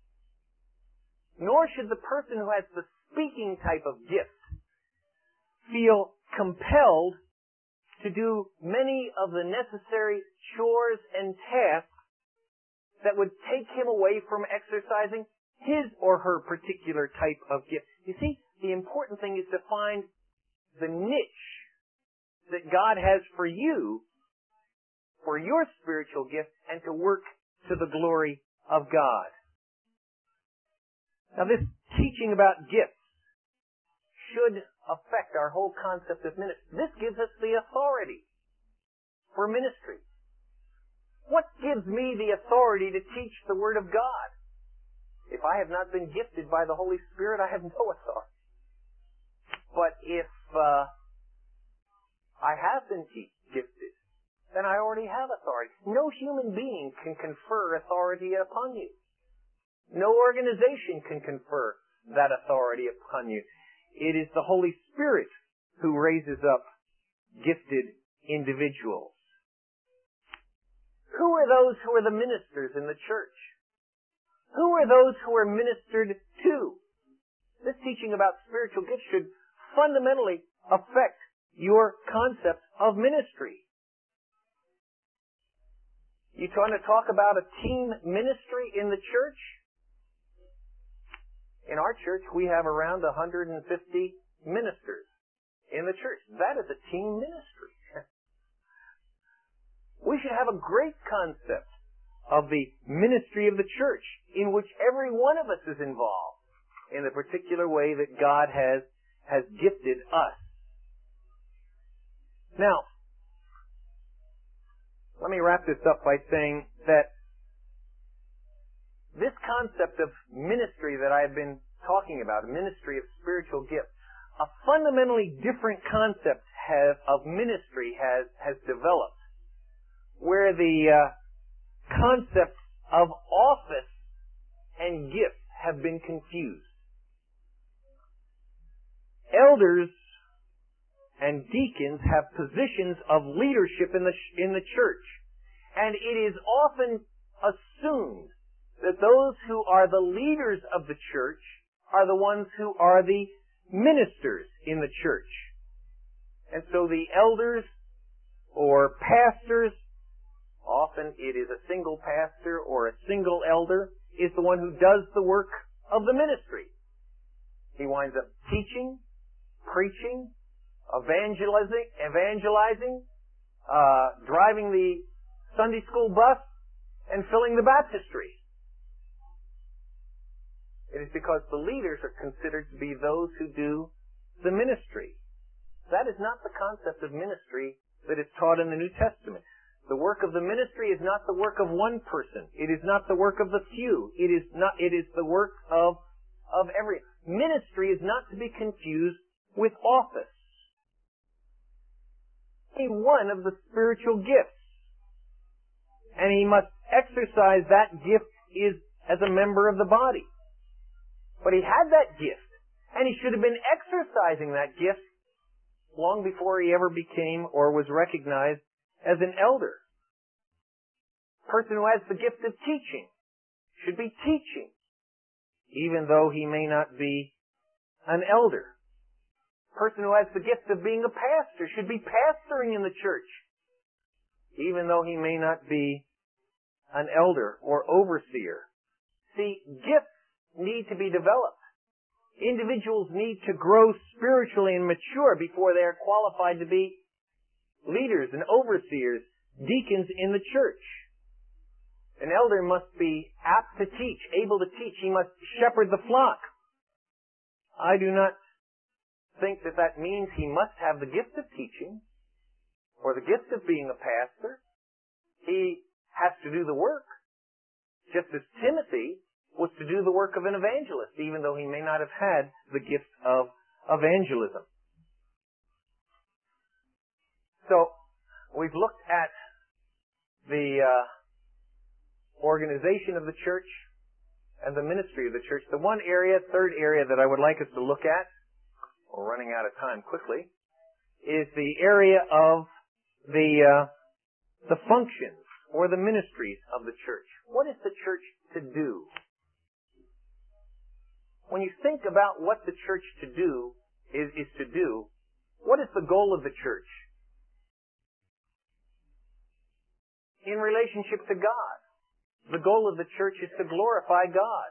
Nor should the person who has the speaking type of gift feel compelled to do many of the necessary chores and tasks that would take him away from exercising his or her particular type of gift. You see, the important thing is to find the niche that God has for you, for your spiritual gift, and to work to the glory of God. Now, this teaching about gifts should affect our whole concept of ministry. This gives us the authority for ministry. What gives me the authority to teach the Word of God? If I have not been gifted by the Holy Spirit, I have no authority. But if uh, I have been gifted, then I already have authority. No human being can confer authority upon you. No organization can confer that authority upon you. It is the Holy Spirit who raises up gifted individuals. Who are those who are the ministers in the church? Who are those who are ministered to? This teaching about spiritual gifts should fundamentally affect your concept of ministry. You trying to talk about a team ministry in the church? In our church, we have around one hundred fifty ministers in the church. That is a team ministry. We should have a great concept of the ministry of the church in which every one of us is involved in the particular way that God has, has gifted us. Now, let me wrap this up by saying that this concept of ministry that I have been talking about, a ministry of spiritual gifts, a fundamentally different concept has, of ministry has, has developed, where the uh, concepts of office and gift have been confused. Elders and deacons have positions of leadership in the in the church, and it is often assumed that those who are the leaders of the church are the ones who are the ministers in the church. And so the elders or pastors, often it is a single pastor or a single elder, is the one who does the work of the ministry. He winds up teaching, preaching, evangelizing, evangelizing, uh, driving the Sunday school bus, and filling the baptistry. It is because the leaders are considered to be those who do the ministry. That is not the concept of ministry that is taught in the New Testament. The work of the ministry is not the work of one person. It is not the work of the few. It is not, it is the work of, of every. Ministry is not to be confused with office. He one of the spiritual gifts. And he must exercise that gift is as a member of the body. But he had that gift, and he should have been exercising that gift long before he ever became or was recognized as an elder. A person who has the gift of teaching should be teaching, even though he may not be an elder. A person who has the gift of being a pastor should be pastoring in the church, even though he may not be an elder or overseer. See, gifts need to be developed. Individuals need to grow spiritually and mature before they are qualified to be leaders and overseers, deacons in the church. An elder must be apt to teach, able to teach. He must shepherd the flock. I do not think that that means he must have the gift of teaching or the gift of being a pastor. He has to do the work, just as Timothy was to do the work of an evangelist, even though he may not have had the gift of evangelism. So, we've looked at the uh, organization of the church and the ministry of the church. The one area, third area that I would like us to look at, we're running out of time quickly, is the area of the uh, the functions or the ministries of the church. What is the church to do? When you think about what the church to do is, is to do, what is the goal of the church? In relationship to God. The goal of the church is to glorify God.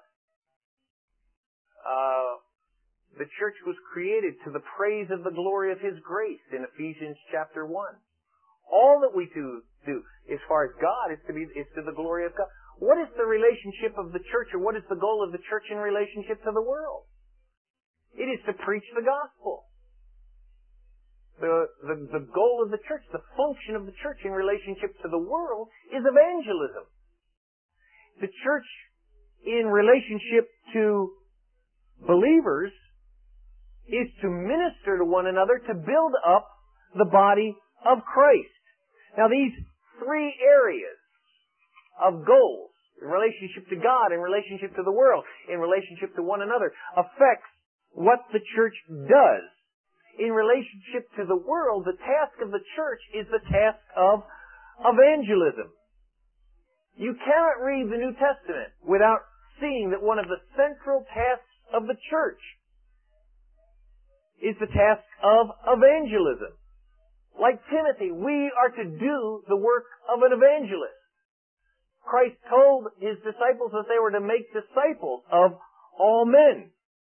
Uh, the church was created to the praise of the glory of His grace in Ephesians chapter one. All that we do, do as far as God is to be is to the glory of God. What is the relationship of the church, or what is the goal of the church in relationship to the world? It is to preach the gospel. The, the, the goal of the church, the function of the church in relationship to the world is evangelism. The church in relationship to believers is to minister to one another to build up the body of Christ. Now these three areas of goals, in relationship to God, in relationship to the world, in relationship to one another, affects what the church does. In relationship to the world, the task of the church is the task of evangelism. You cannot read the New Testament without seeing that one of the central tasks of the church is the task of evangelism. Like Timothy, we are to do the work of an evangelist. Christ told His disciples that they were to make disciples of all men.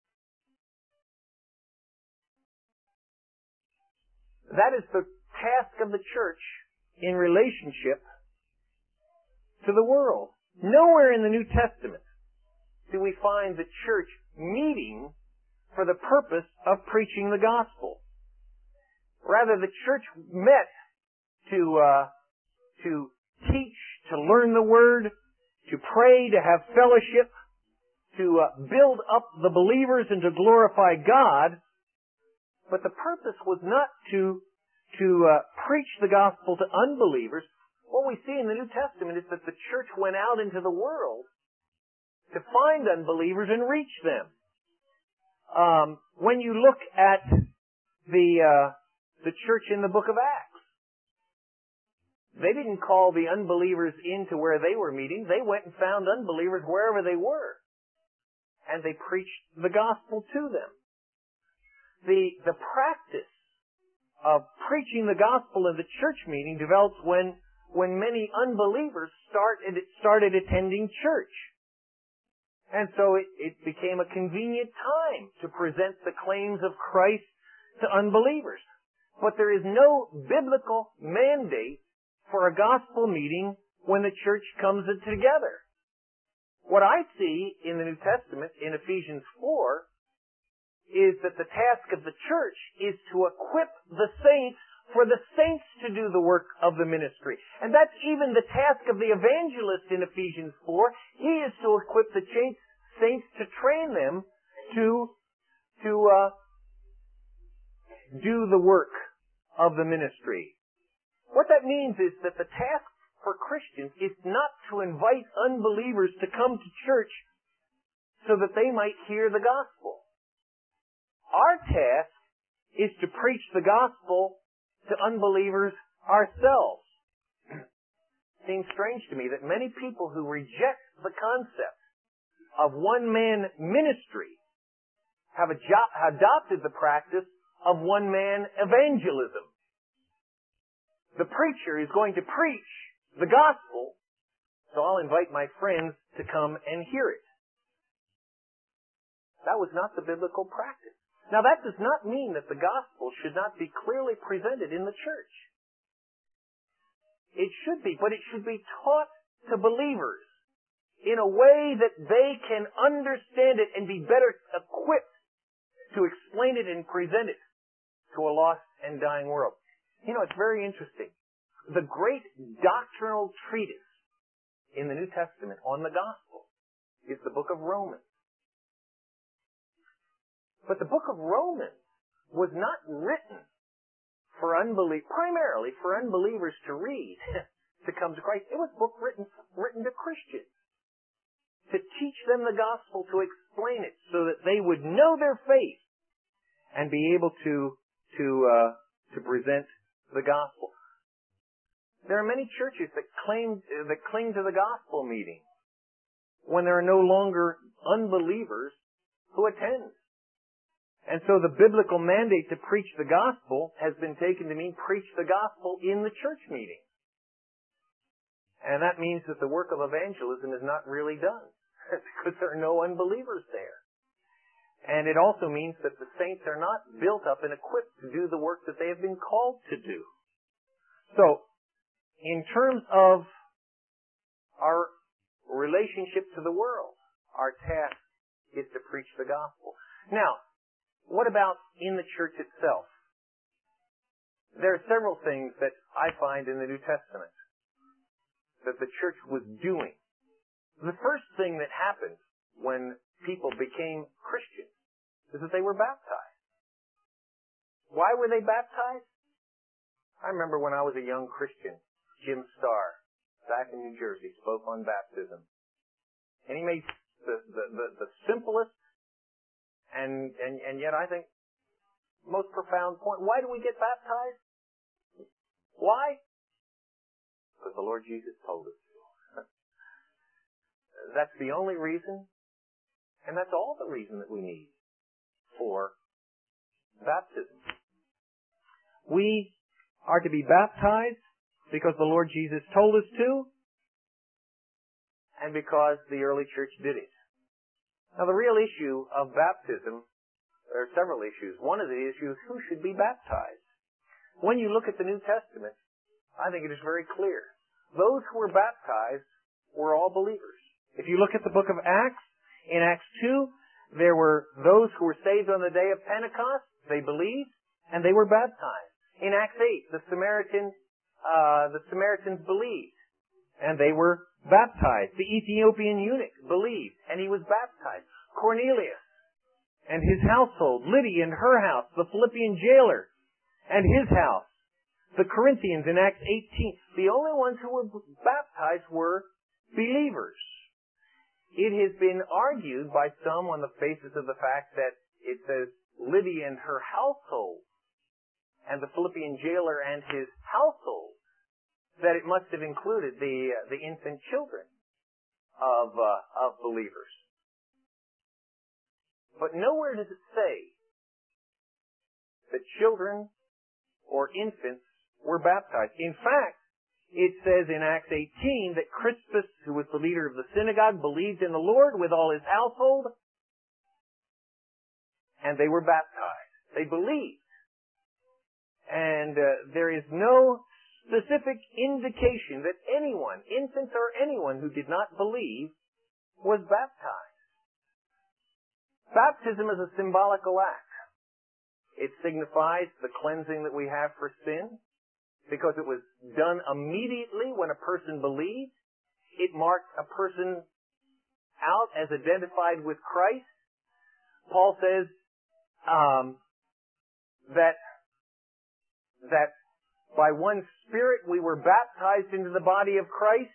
That is the task of the church in relationship to the world. Nowhere in the New Testament do we find the church meeting for the purpose of preaching the gospel. Rather, the church met to uh, to teach, to learn the Word, to pray, to have fellowship, to uh, build up the believers and to glorify God. But the purpose was not to to uh, preach the gospel to unbelievers. What we see in the New Testament is that the church went out into the world to find unbelievers and reach them. Um, when you look at the uh, the church in the book of Acts, they didn't call the unbelievers into where they were meeting. They went and found unbelievers wherever they were, and they preached the gospel to them. The the practice of preaching the gospel in the church meeting develops when when many unbelievers started started attending church. And so it, it became a convenient time to present the claims of Christ to unbelievers. But there is no biblical mandate for a gospel meeting when the church comes together. What I see in the New Testament, in Ephesians four, is that the task of the church is to equip the saints for the saints to do the work of the ministry. And that's even the task of the evangelist in Ephesians four. He is to equip the saints, saints to train them to, to uh, do the work of the ministry. What that means is that the task for Christians is not to invite unbelievers to come to church so that they might hear the gospel. Our task is to preach the gospel to unbelievers ourselves. It seems strange to me that many people who reject the concept of one-man ministry have adopted the practice of one-man evangelism. The preacher is going to preach the gospel, so I'll invite my friends to come and hear it. That was not the biblical practice. Now that does not mean that the gospel should not be clearly presented in the church. It should be, but it should be taught to believers in a way that they can understand it and be better equipped to explain it and present it to a lost and dying world. You know, it's very interesting. The great doctrinal treatise in the New Testament on the gospel is the book of Romans. But the book of Romans was not written for unbelievers, primarily for unbelievers to read, to come to Christ. It was a book written, written to Christians, to teach them the gospel, to explain it so that they would know their faith and be able to, to, uh, to present the gospel. There are many churches that claim, that cling to the gospel meeting when there are no longer unbelievers who attend. And so the biblical mandate to preach the gospel has been taken to mean preach the gospel in the church meeting. And that means that the work of evangelism is not really done because there are no unbelievers there. And it also means that the saints are not built up and equipped to do the work that they have been called to do. So, in terms of our relationship to the world, our task is to preach the gospel. Now, what about in the church itself? There are several things that I find in the New Testament that the church was doing The first thing that happened when people became Christians is that they were baptized. Why were they baptized? I remember when I was a young Christian, Jim Starr, back in New Jersey, spoke on baptism. And he made the, the, the, the simplest and, and, and yet I think most profound point. Why do we get baptized? Why? Because the Lord Jesus told us to. That's the only reason, and that's all the reason that we need for baptism. We are to be baptized because the Lord Jesus told us to, and because the early church did it. Now, the real issue of baptism, there are several issues. One of the issues, who should be baptized? When you look at the New Testament, I think it is very clear. Those who were baptized were all believers. If you look at the book of Acts, in Acts two, there were those who were saved on the day of Pentecost. They believed, and they were baptized. In Acts eight, the Samaritan, uh, the Samaritans believed, and they were baptized. The Ethiopian eunuch believed, and he was baptized. Cornelius and his household, Lydia and her house, the Philippian jailer and his house, the Corinthians in Acts eighteen. The only ones who were baptized were believers. It has been argued by some on the basis of the fact that it says Lydia and her household and the Philippian jailer and his household, that it must have included the uh, the infant children of uh, of believers. But nowhere does it say that children or infants were baptized. In fact, it says in Acts eighteen that Crispus, who was the leader of the synagogue, believed in the Lord with all his household, and they were baptized. They believed. And uh, there is no specific indication that anyone, infants or anyone who did not believe, was baptized. Baptism is a symbolical act. It signifies the cleansing that we have for sin, because it was done immediately when a person believed. It marked a person out as identified with Christ. Paul says um, that that by one Spirit we were baptized into the body of Christ,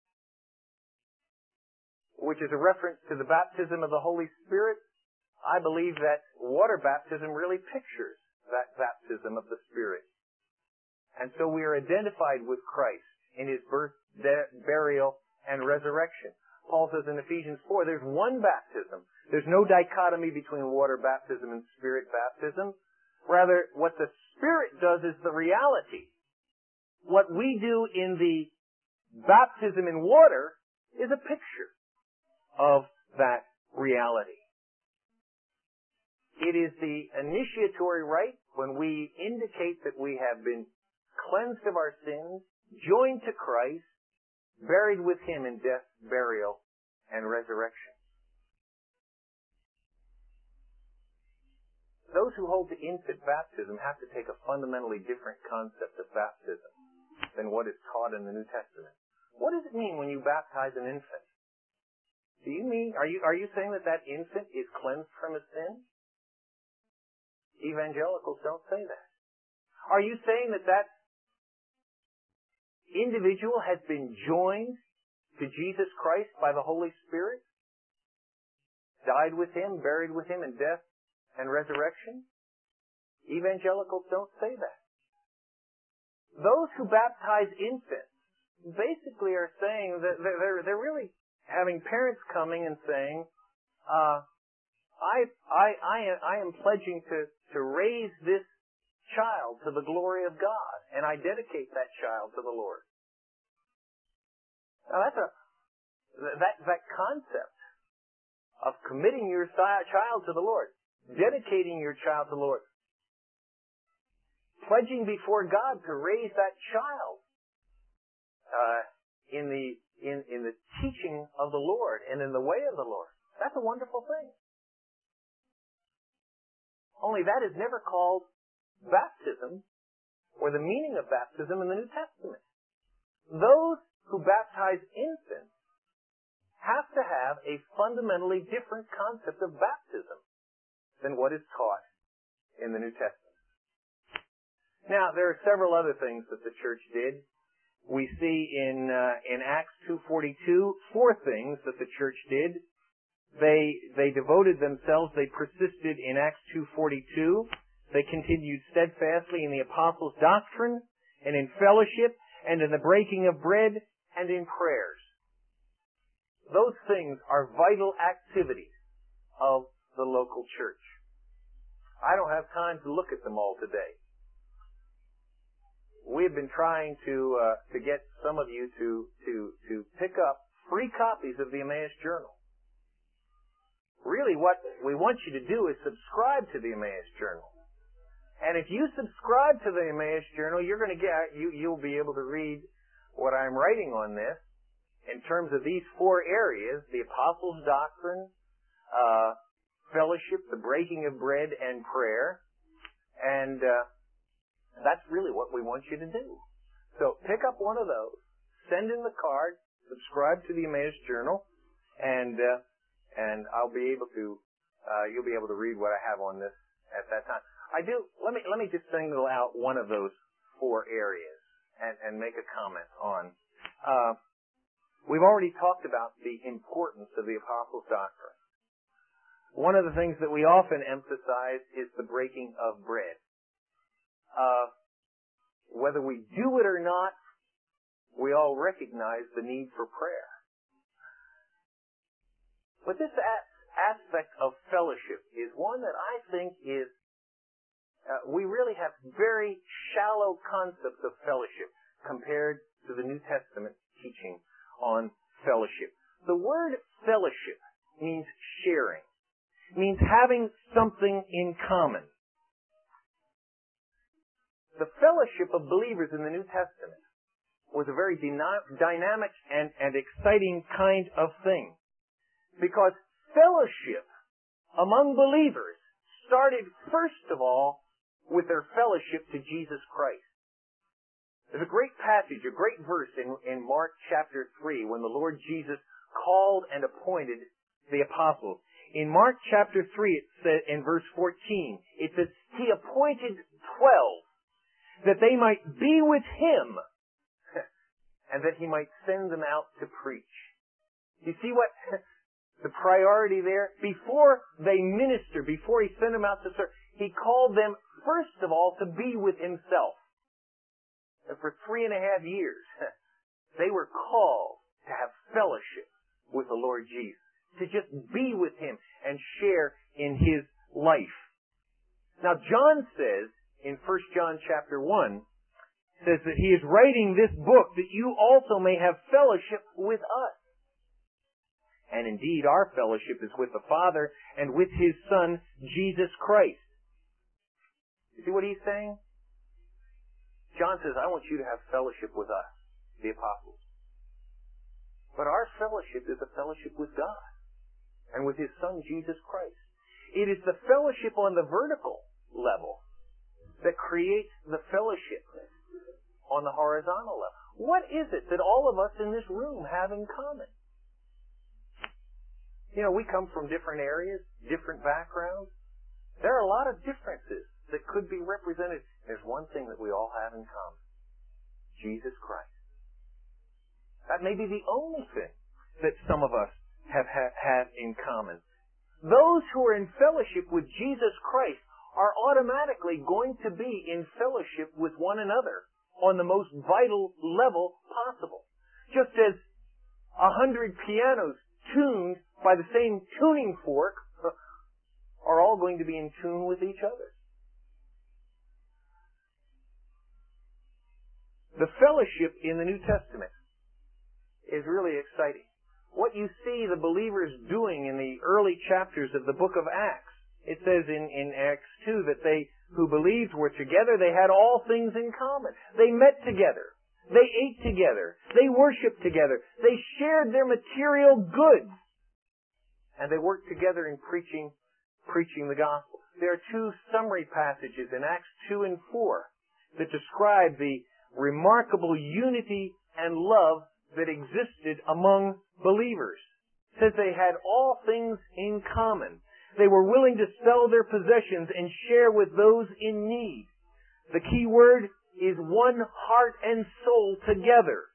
which is a reference to the baptism of the Holy Spirit. I believe that water baptism really pictures that baptism of the Spirit. And so we are identified with Christ in His birth, death, burial, and resurrection. Paul says in Ephesians four, there's one baptism. There's no dichotomy between water baptism and Spirit baptism. Rather, what the Spirit does is the reality. What we do in the baptism in water is a picture of that reality. It is the initiatory rite when we indicate that we have been cleansed of our sins, joined to Christ, buried with Him in death, burial, and resurrection. Those who hold to infant baptism have to take a fundamentally different concept of baptism than what is taught in the New Testament. What does it mean when you baptize an infant? Do you mean, are you, are you saying that that infant is cleansed from his sin? Evangelicals don't say that. Are you saying that that individual has been joined to Jesus Christ by the Holy Spirit? Died with Him, buried with Him in death and resurrection? Evangelicals don't say that. Those who baptize infants basically are saying that they're, they're really having parents coming and saying, uh, I, I, I, am, I am pledging to, to raise this child to the glory of God, and I dedicate that child to the Lord. Now that's a, that, that concept of committing your child to the Lord, dedicating your child to the Lord, pledging before God to raise that child uh, in the in, in the teaching of the Lord and in the way of the Lord. That's a wonderful thing. Only that is never called baptism or the meaning of baptism in the New Testament. Those who baptize infants to have a fundamentally different concept of baptism than what is taught in the New Testament. Now, there are several other things that the church did. We see in uh, in Acts two forty-two four things that the church did. They they devoted themselves, they persisted in Acts two forty-two. They continued steadfastly in the apostles' doctrine and in fellowship and in the breaking of bread and in prayers. Those things are vital activities of the local church. I don't have time to look at them all today. We've been trying to uh, to get some of you to to to pick up free copies of the Emmaus Journal. Really, what we want you to do is subscribe to the Emmaus Journal. And if you subscribe to the Emmaus Journal, you're going to get you you'll be able to read what I'm writing on this in terms of these four areas: the apostles' doctrine, uh, fellowship, the breaking of bread, and prayer. And uh, that's really what we want you to do. So pick up one of those, send in the card, subscribe to the Emmaus Journal, and uh, and I'll be able to uh, you'll be able to read what I have on this at that time. I do. Let me let me just single out one of those four areas and, and make a comment on. Uh, we've already talked about the importance of the apostles' doctrine. One of the things that we often emphasize is the breaking of bread. Uh, whether we do it or not, we all recognize the need for prayer. But this a- aspect of fellowship is one that I think is, uh, we really have very shallow concepts of fellowship compared to the New Testament teaching on fellowship. The word fellowship means sharing, means having something in common. The fellowship of believers in the New Testament was a very dyna- dynamic and, and exciting kind of thing. Because fellowship among believers started first of all with their fellowship to Jesus Christ. There's a great passage, a great verse in, in Mark chapter three when the Lord Jesus called and appointed the apostles. In Mark chapter three, it says, in verse fourteen, it says, He appointed twelve that they might be with Him and that He might send them out to preach. You see what the priority there? Before they minister, before He sent them out to serve, He called them first of all to be with Himself. And for three and a half years, they were called to have fellowship with the Lord Jesus, to just be with Him and share in His life. Now John says, in First John chapter one, says that he is writing this book that you also may have fellowship with us. And indeed, our fellowship is with the Father and with His Son, Jesus Christ. You see what he's saying? John says, I want you to have fellowship with us, the apostles. But our fellowship is a fellowship with God and with His Son, Jesus Christ. It is the fellowship on the vertical level that creates the fellowship on the horizontal level. What is it that all of us in this room have in common? You know, we come from different areas, different backgrounds. There are a lot of differences that could be represented. There's one thing that we all have in common. Jesus Christ. That may be the only thing that some of us have ha- have in common. Those who are in fellowship with Jesus Christ are automatically going to be in fellowship with one another on the most vital level possible. Just as a hundred pianos tuned by the same tuning fork are all going to be in tune with each other. The fellowship in the New Testament is really exciting. What you see the believers doing in the early chapters of the book of Acts, it says in, in Acts two that they who believed were together. They had all things in common. They met together. They ate together. They worshiped together. They shared their material goods. And they worked together in preaching, preaching the gospel. There are two summary passages in Acts two and four that describe the remarkable unity and love that existed among believers. It says they had all things in common. They were willing to sell their possessions and share with those in need. The key word is one heart and soul together.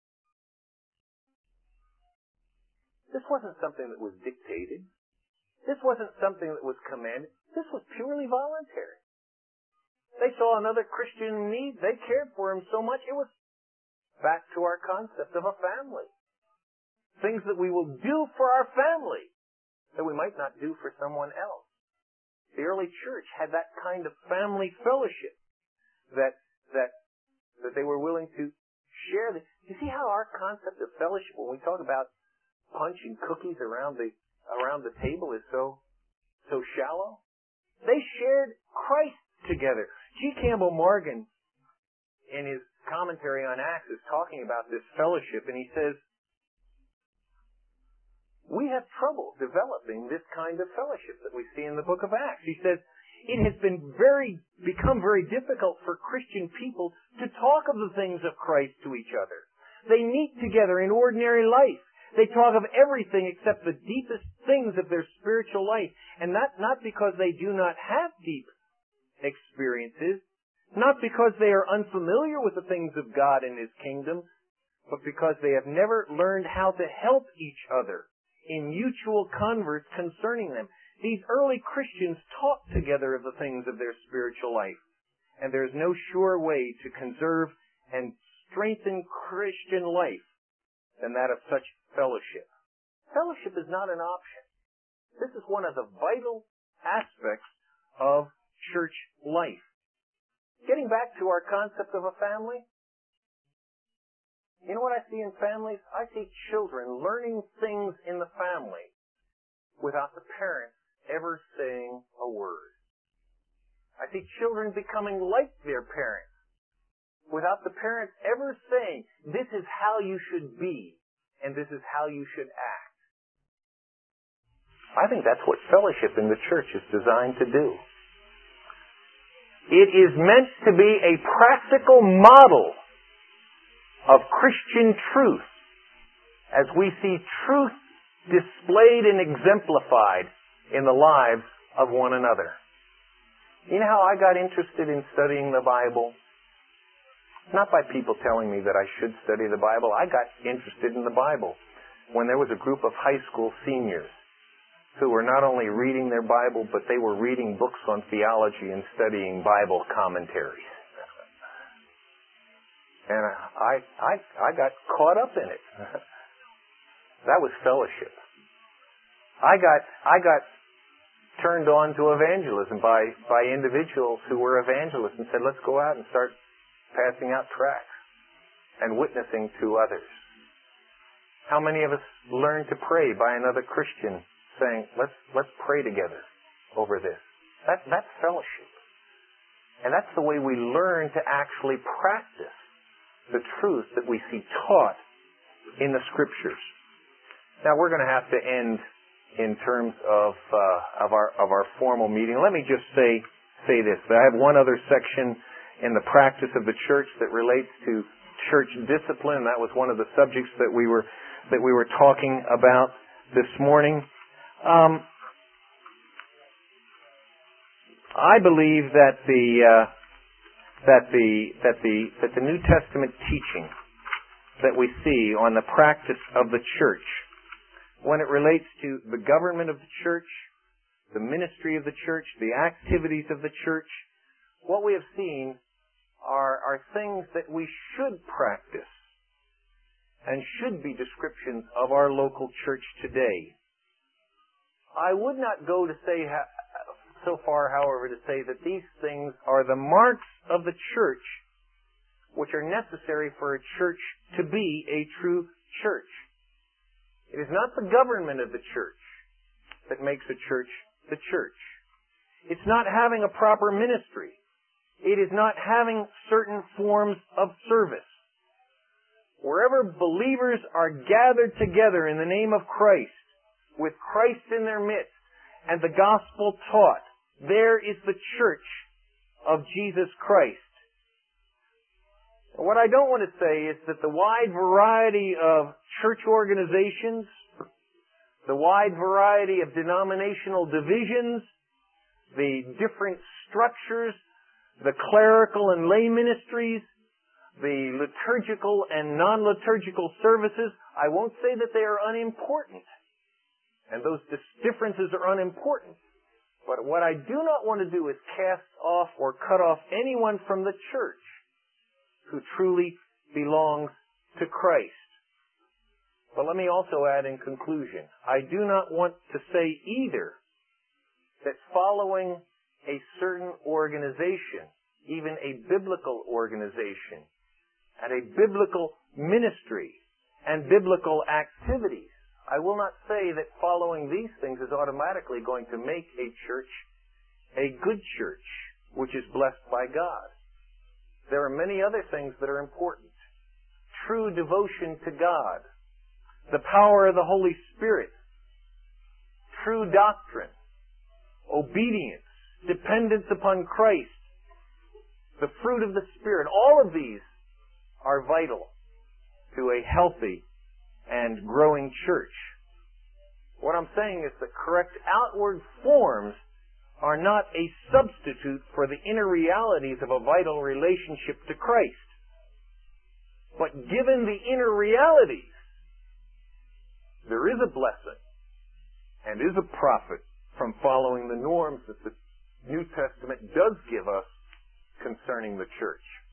This wasn't something that was dictated. This wasn't something that was commanded. This was purely voluntary. They saw another Christian in need. They cared for him so much. It was back to our concept of a family. Things that we will do for our family that we might not do for someone else. The early church had that kind of family fellowship that that that they were willing to share. The, you see how our concept of fellowship, when we talk about punch and cookies around the around the table, is so so shallow? They shared Christ together. G. Campbell Morgan, in his commentary on Acts, is talking about this fellowship, and he says, we have trouble developing this kind of fellowship that we see in the book of Acts. He says, it has been very, become very difficult for Christian people to talk of the things of Christ to each other. They meet together in ordinary life. They talk of everything except the deepest things of their spiritual life. And that not because they do not have deep experiences, not because they are unfamiliar with the things of God and His kingdom, but because they have never learned how to help each other in mutual converse concerning them. These early Christians talked together of the things of their spiritual life. And there is no sure way to conserve and strengthen Christian life than that of such fellowship. Fellowship is not an option. This is one of the vital aspects of church life. Getting back to our concept of a family, you know what I see in families? I see children learning things in the family without the parents ever saying a word. I see children becoming like their parents without the parents ever saying, this is how you should be and this is how you should act. I think that's what fellowship in the church is designed to do. It is meant to be a practical model of Christian truth as we see truth displayed and exemplified in the lives of one another. You know how I got interested in studying the Bible? Not by people telling me that I should study the Bible. I got interested in the Bible when there was a group of high school seniors who were not only reading their Bible, but they were reading books on theology and studying Bible commentaries. And I, I, I got caught up in it. That was fellowship. I got, I got turned on to evangelism by, by individuals who were evangelists and said, let's go out and start passing out tracts and witnessing to others. How many of us learned to pray by another Christian saying, let's, let's pray together over this? That, that's fellowship. And that's the way we learn to actually practice the truth that we see taught in the Scriptures. Now we're going to have to end in terms of uh, of our of our formal meeting. Let me just say say this. I have one other section in the practice of the church that relates to church discipline. That was one of the subjects that we were that we were talking about this morning. Um, I believe that the uh, that the that the that the New Testament teaching that we see on the practice of the church, when it relates to the government of the church, the ministry of the church, the activities of the church, what we have seen are are things that we should practice and should be descriptions of our local church today. I would not go to say so far, however, to say that these things are the marks of the church which are necessary for a church to be a true church. It is not the government of the church that makes a church the church. It's not having a proper ministry. It is not having certain forms of service. Wherever believers are gathered together in the name of Christ, with Christ in their midst, and the gospel taught, there is the church of Jesus Christ. What I don't want to say is that the wide variety of church organizations, the wide variety of denominational divisions, the different structures, the clerical and lay ministries, the liturgical and non-liturgical services. I won't say that they are unimportant, and those differences are unimportant. But what I do not want to do is cast off or cut off anyone from the church who truly belongs to Christ. But let me also add in conclusion, I do not want to say either that following a certain organization, even a biblical organization, and a biblical ministry, and biblical activities, I will not say that following these things is automatically going to make a church a good church, which is blessed by God. There are many other things that are important. True devotion to God, the power of the Holy Spirit, true doctrine, obedience, dependence upon Christ, the fruit of the Spirit, all of these are vital to a healthy and growing church. What I'm saying is the correct outward forms are not a substitute for the inner realities of a vital relationship to Christ. But given the inner realities, there is a blessing and is a profit from following the norms that the New Testament does give us concerning the church.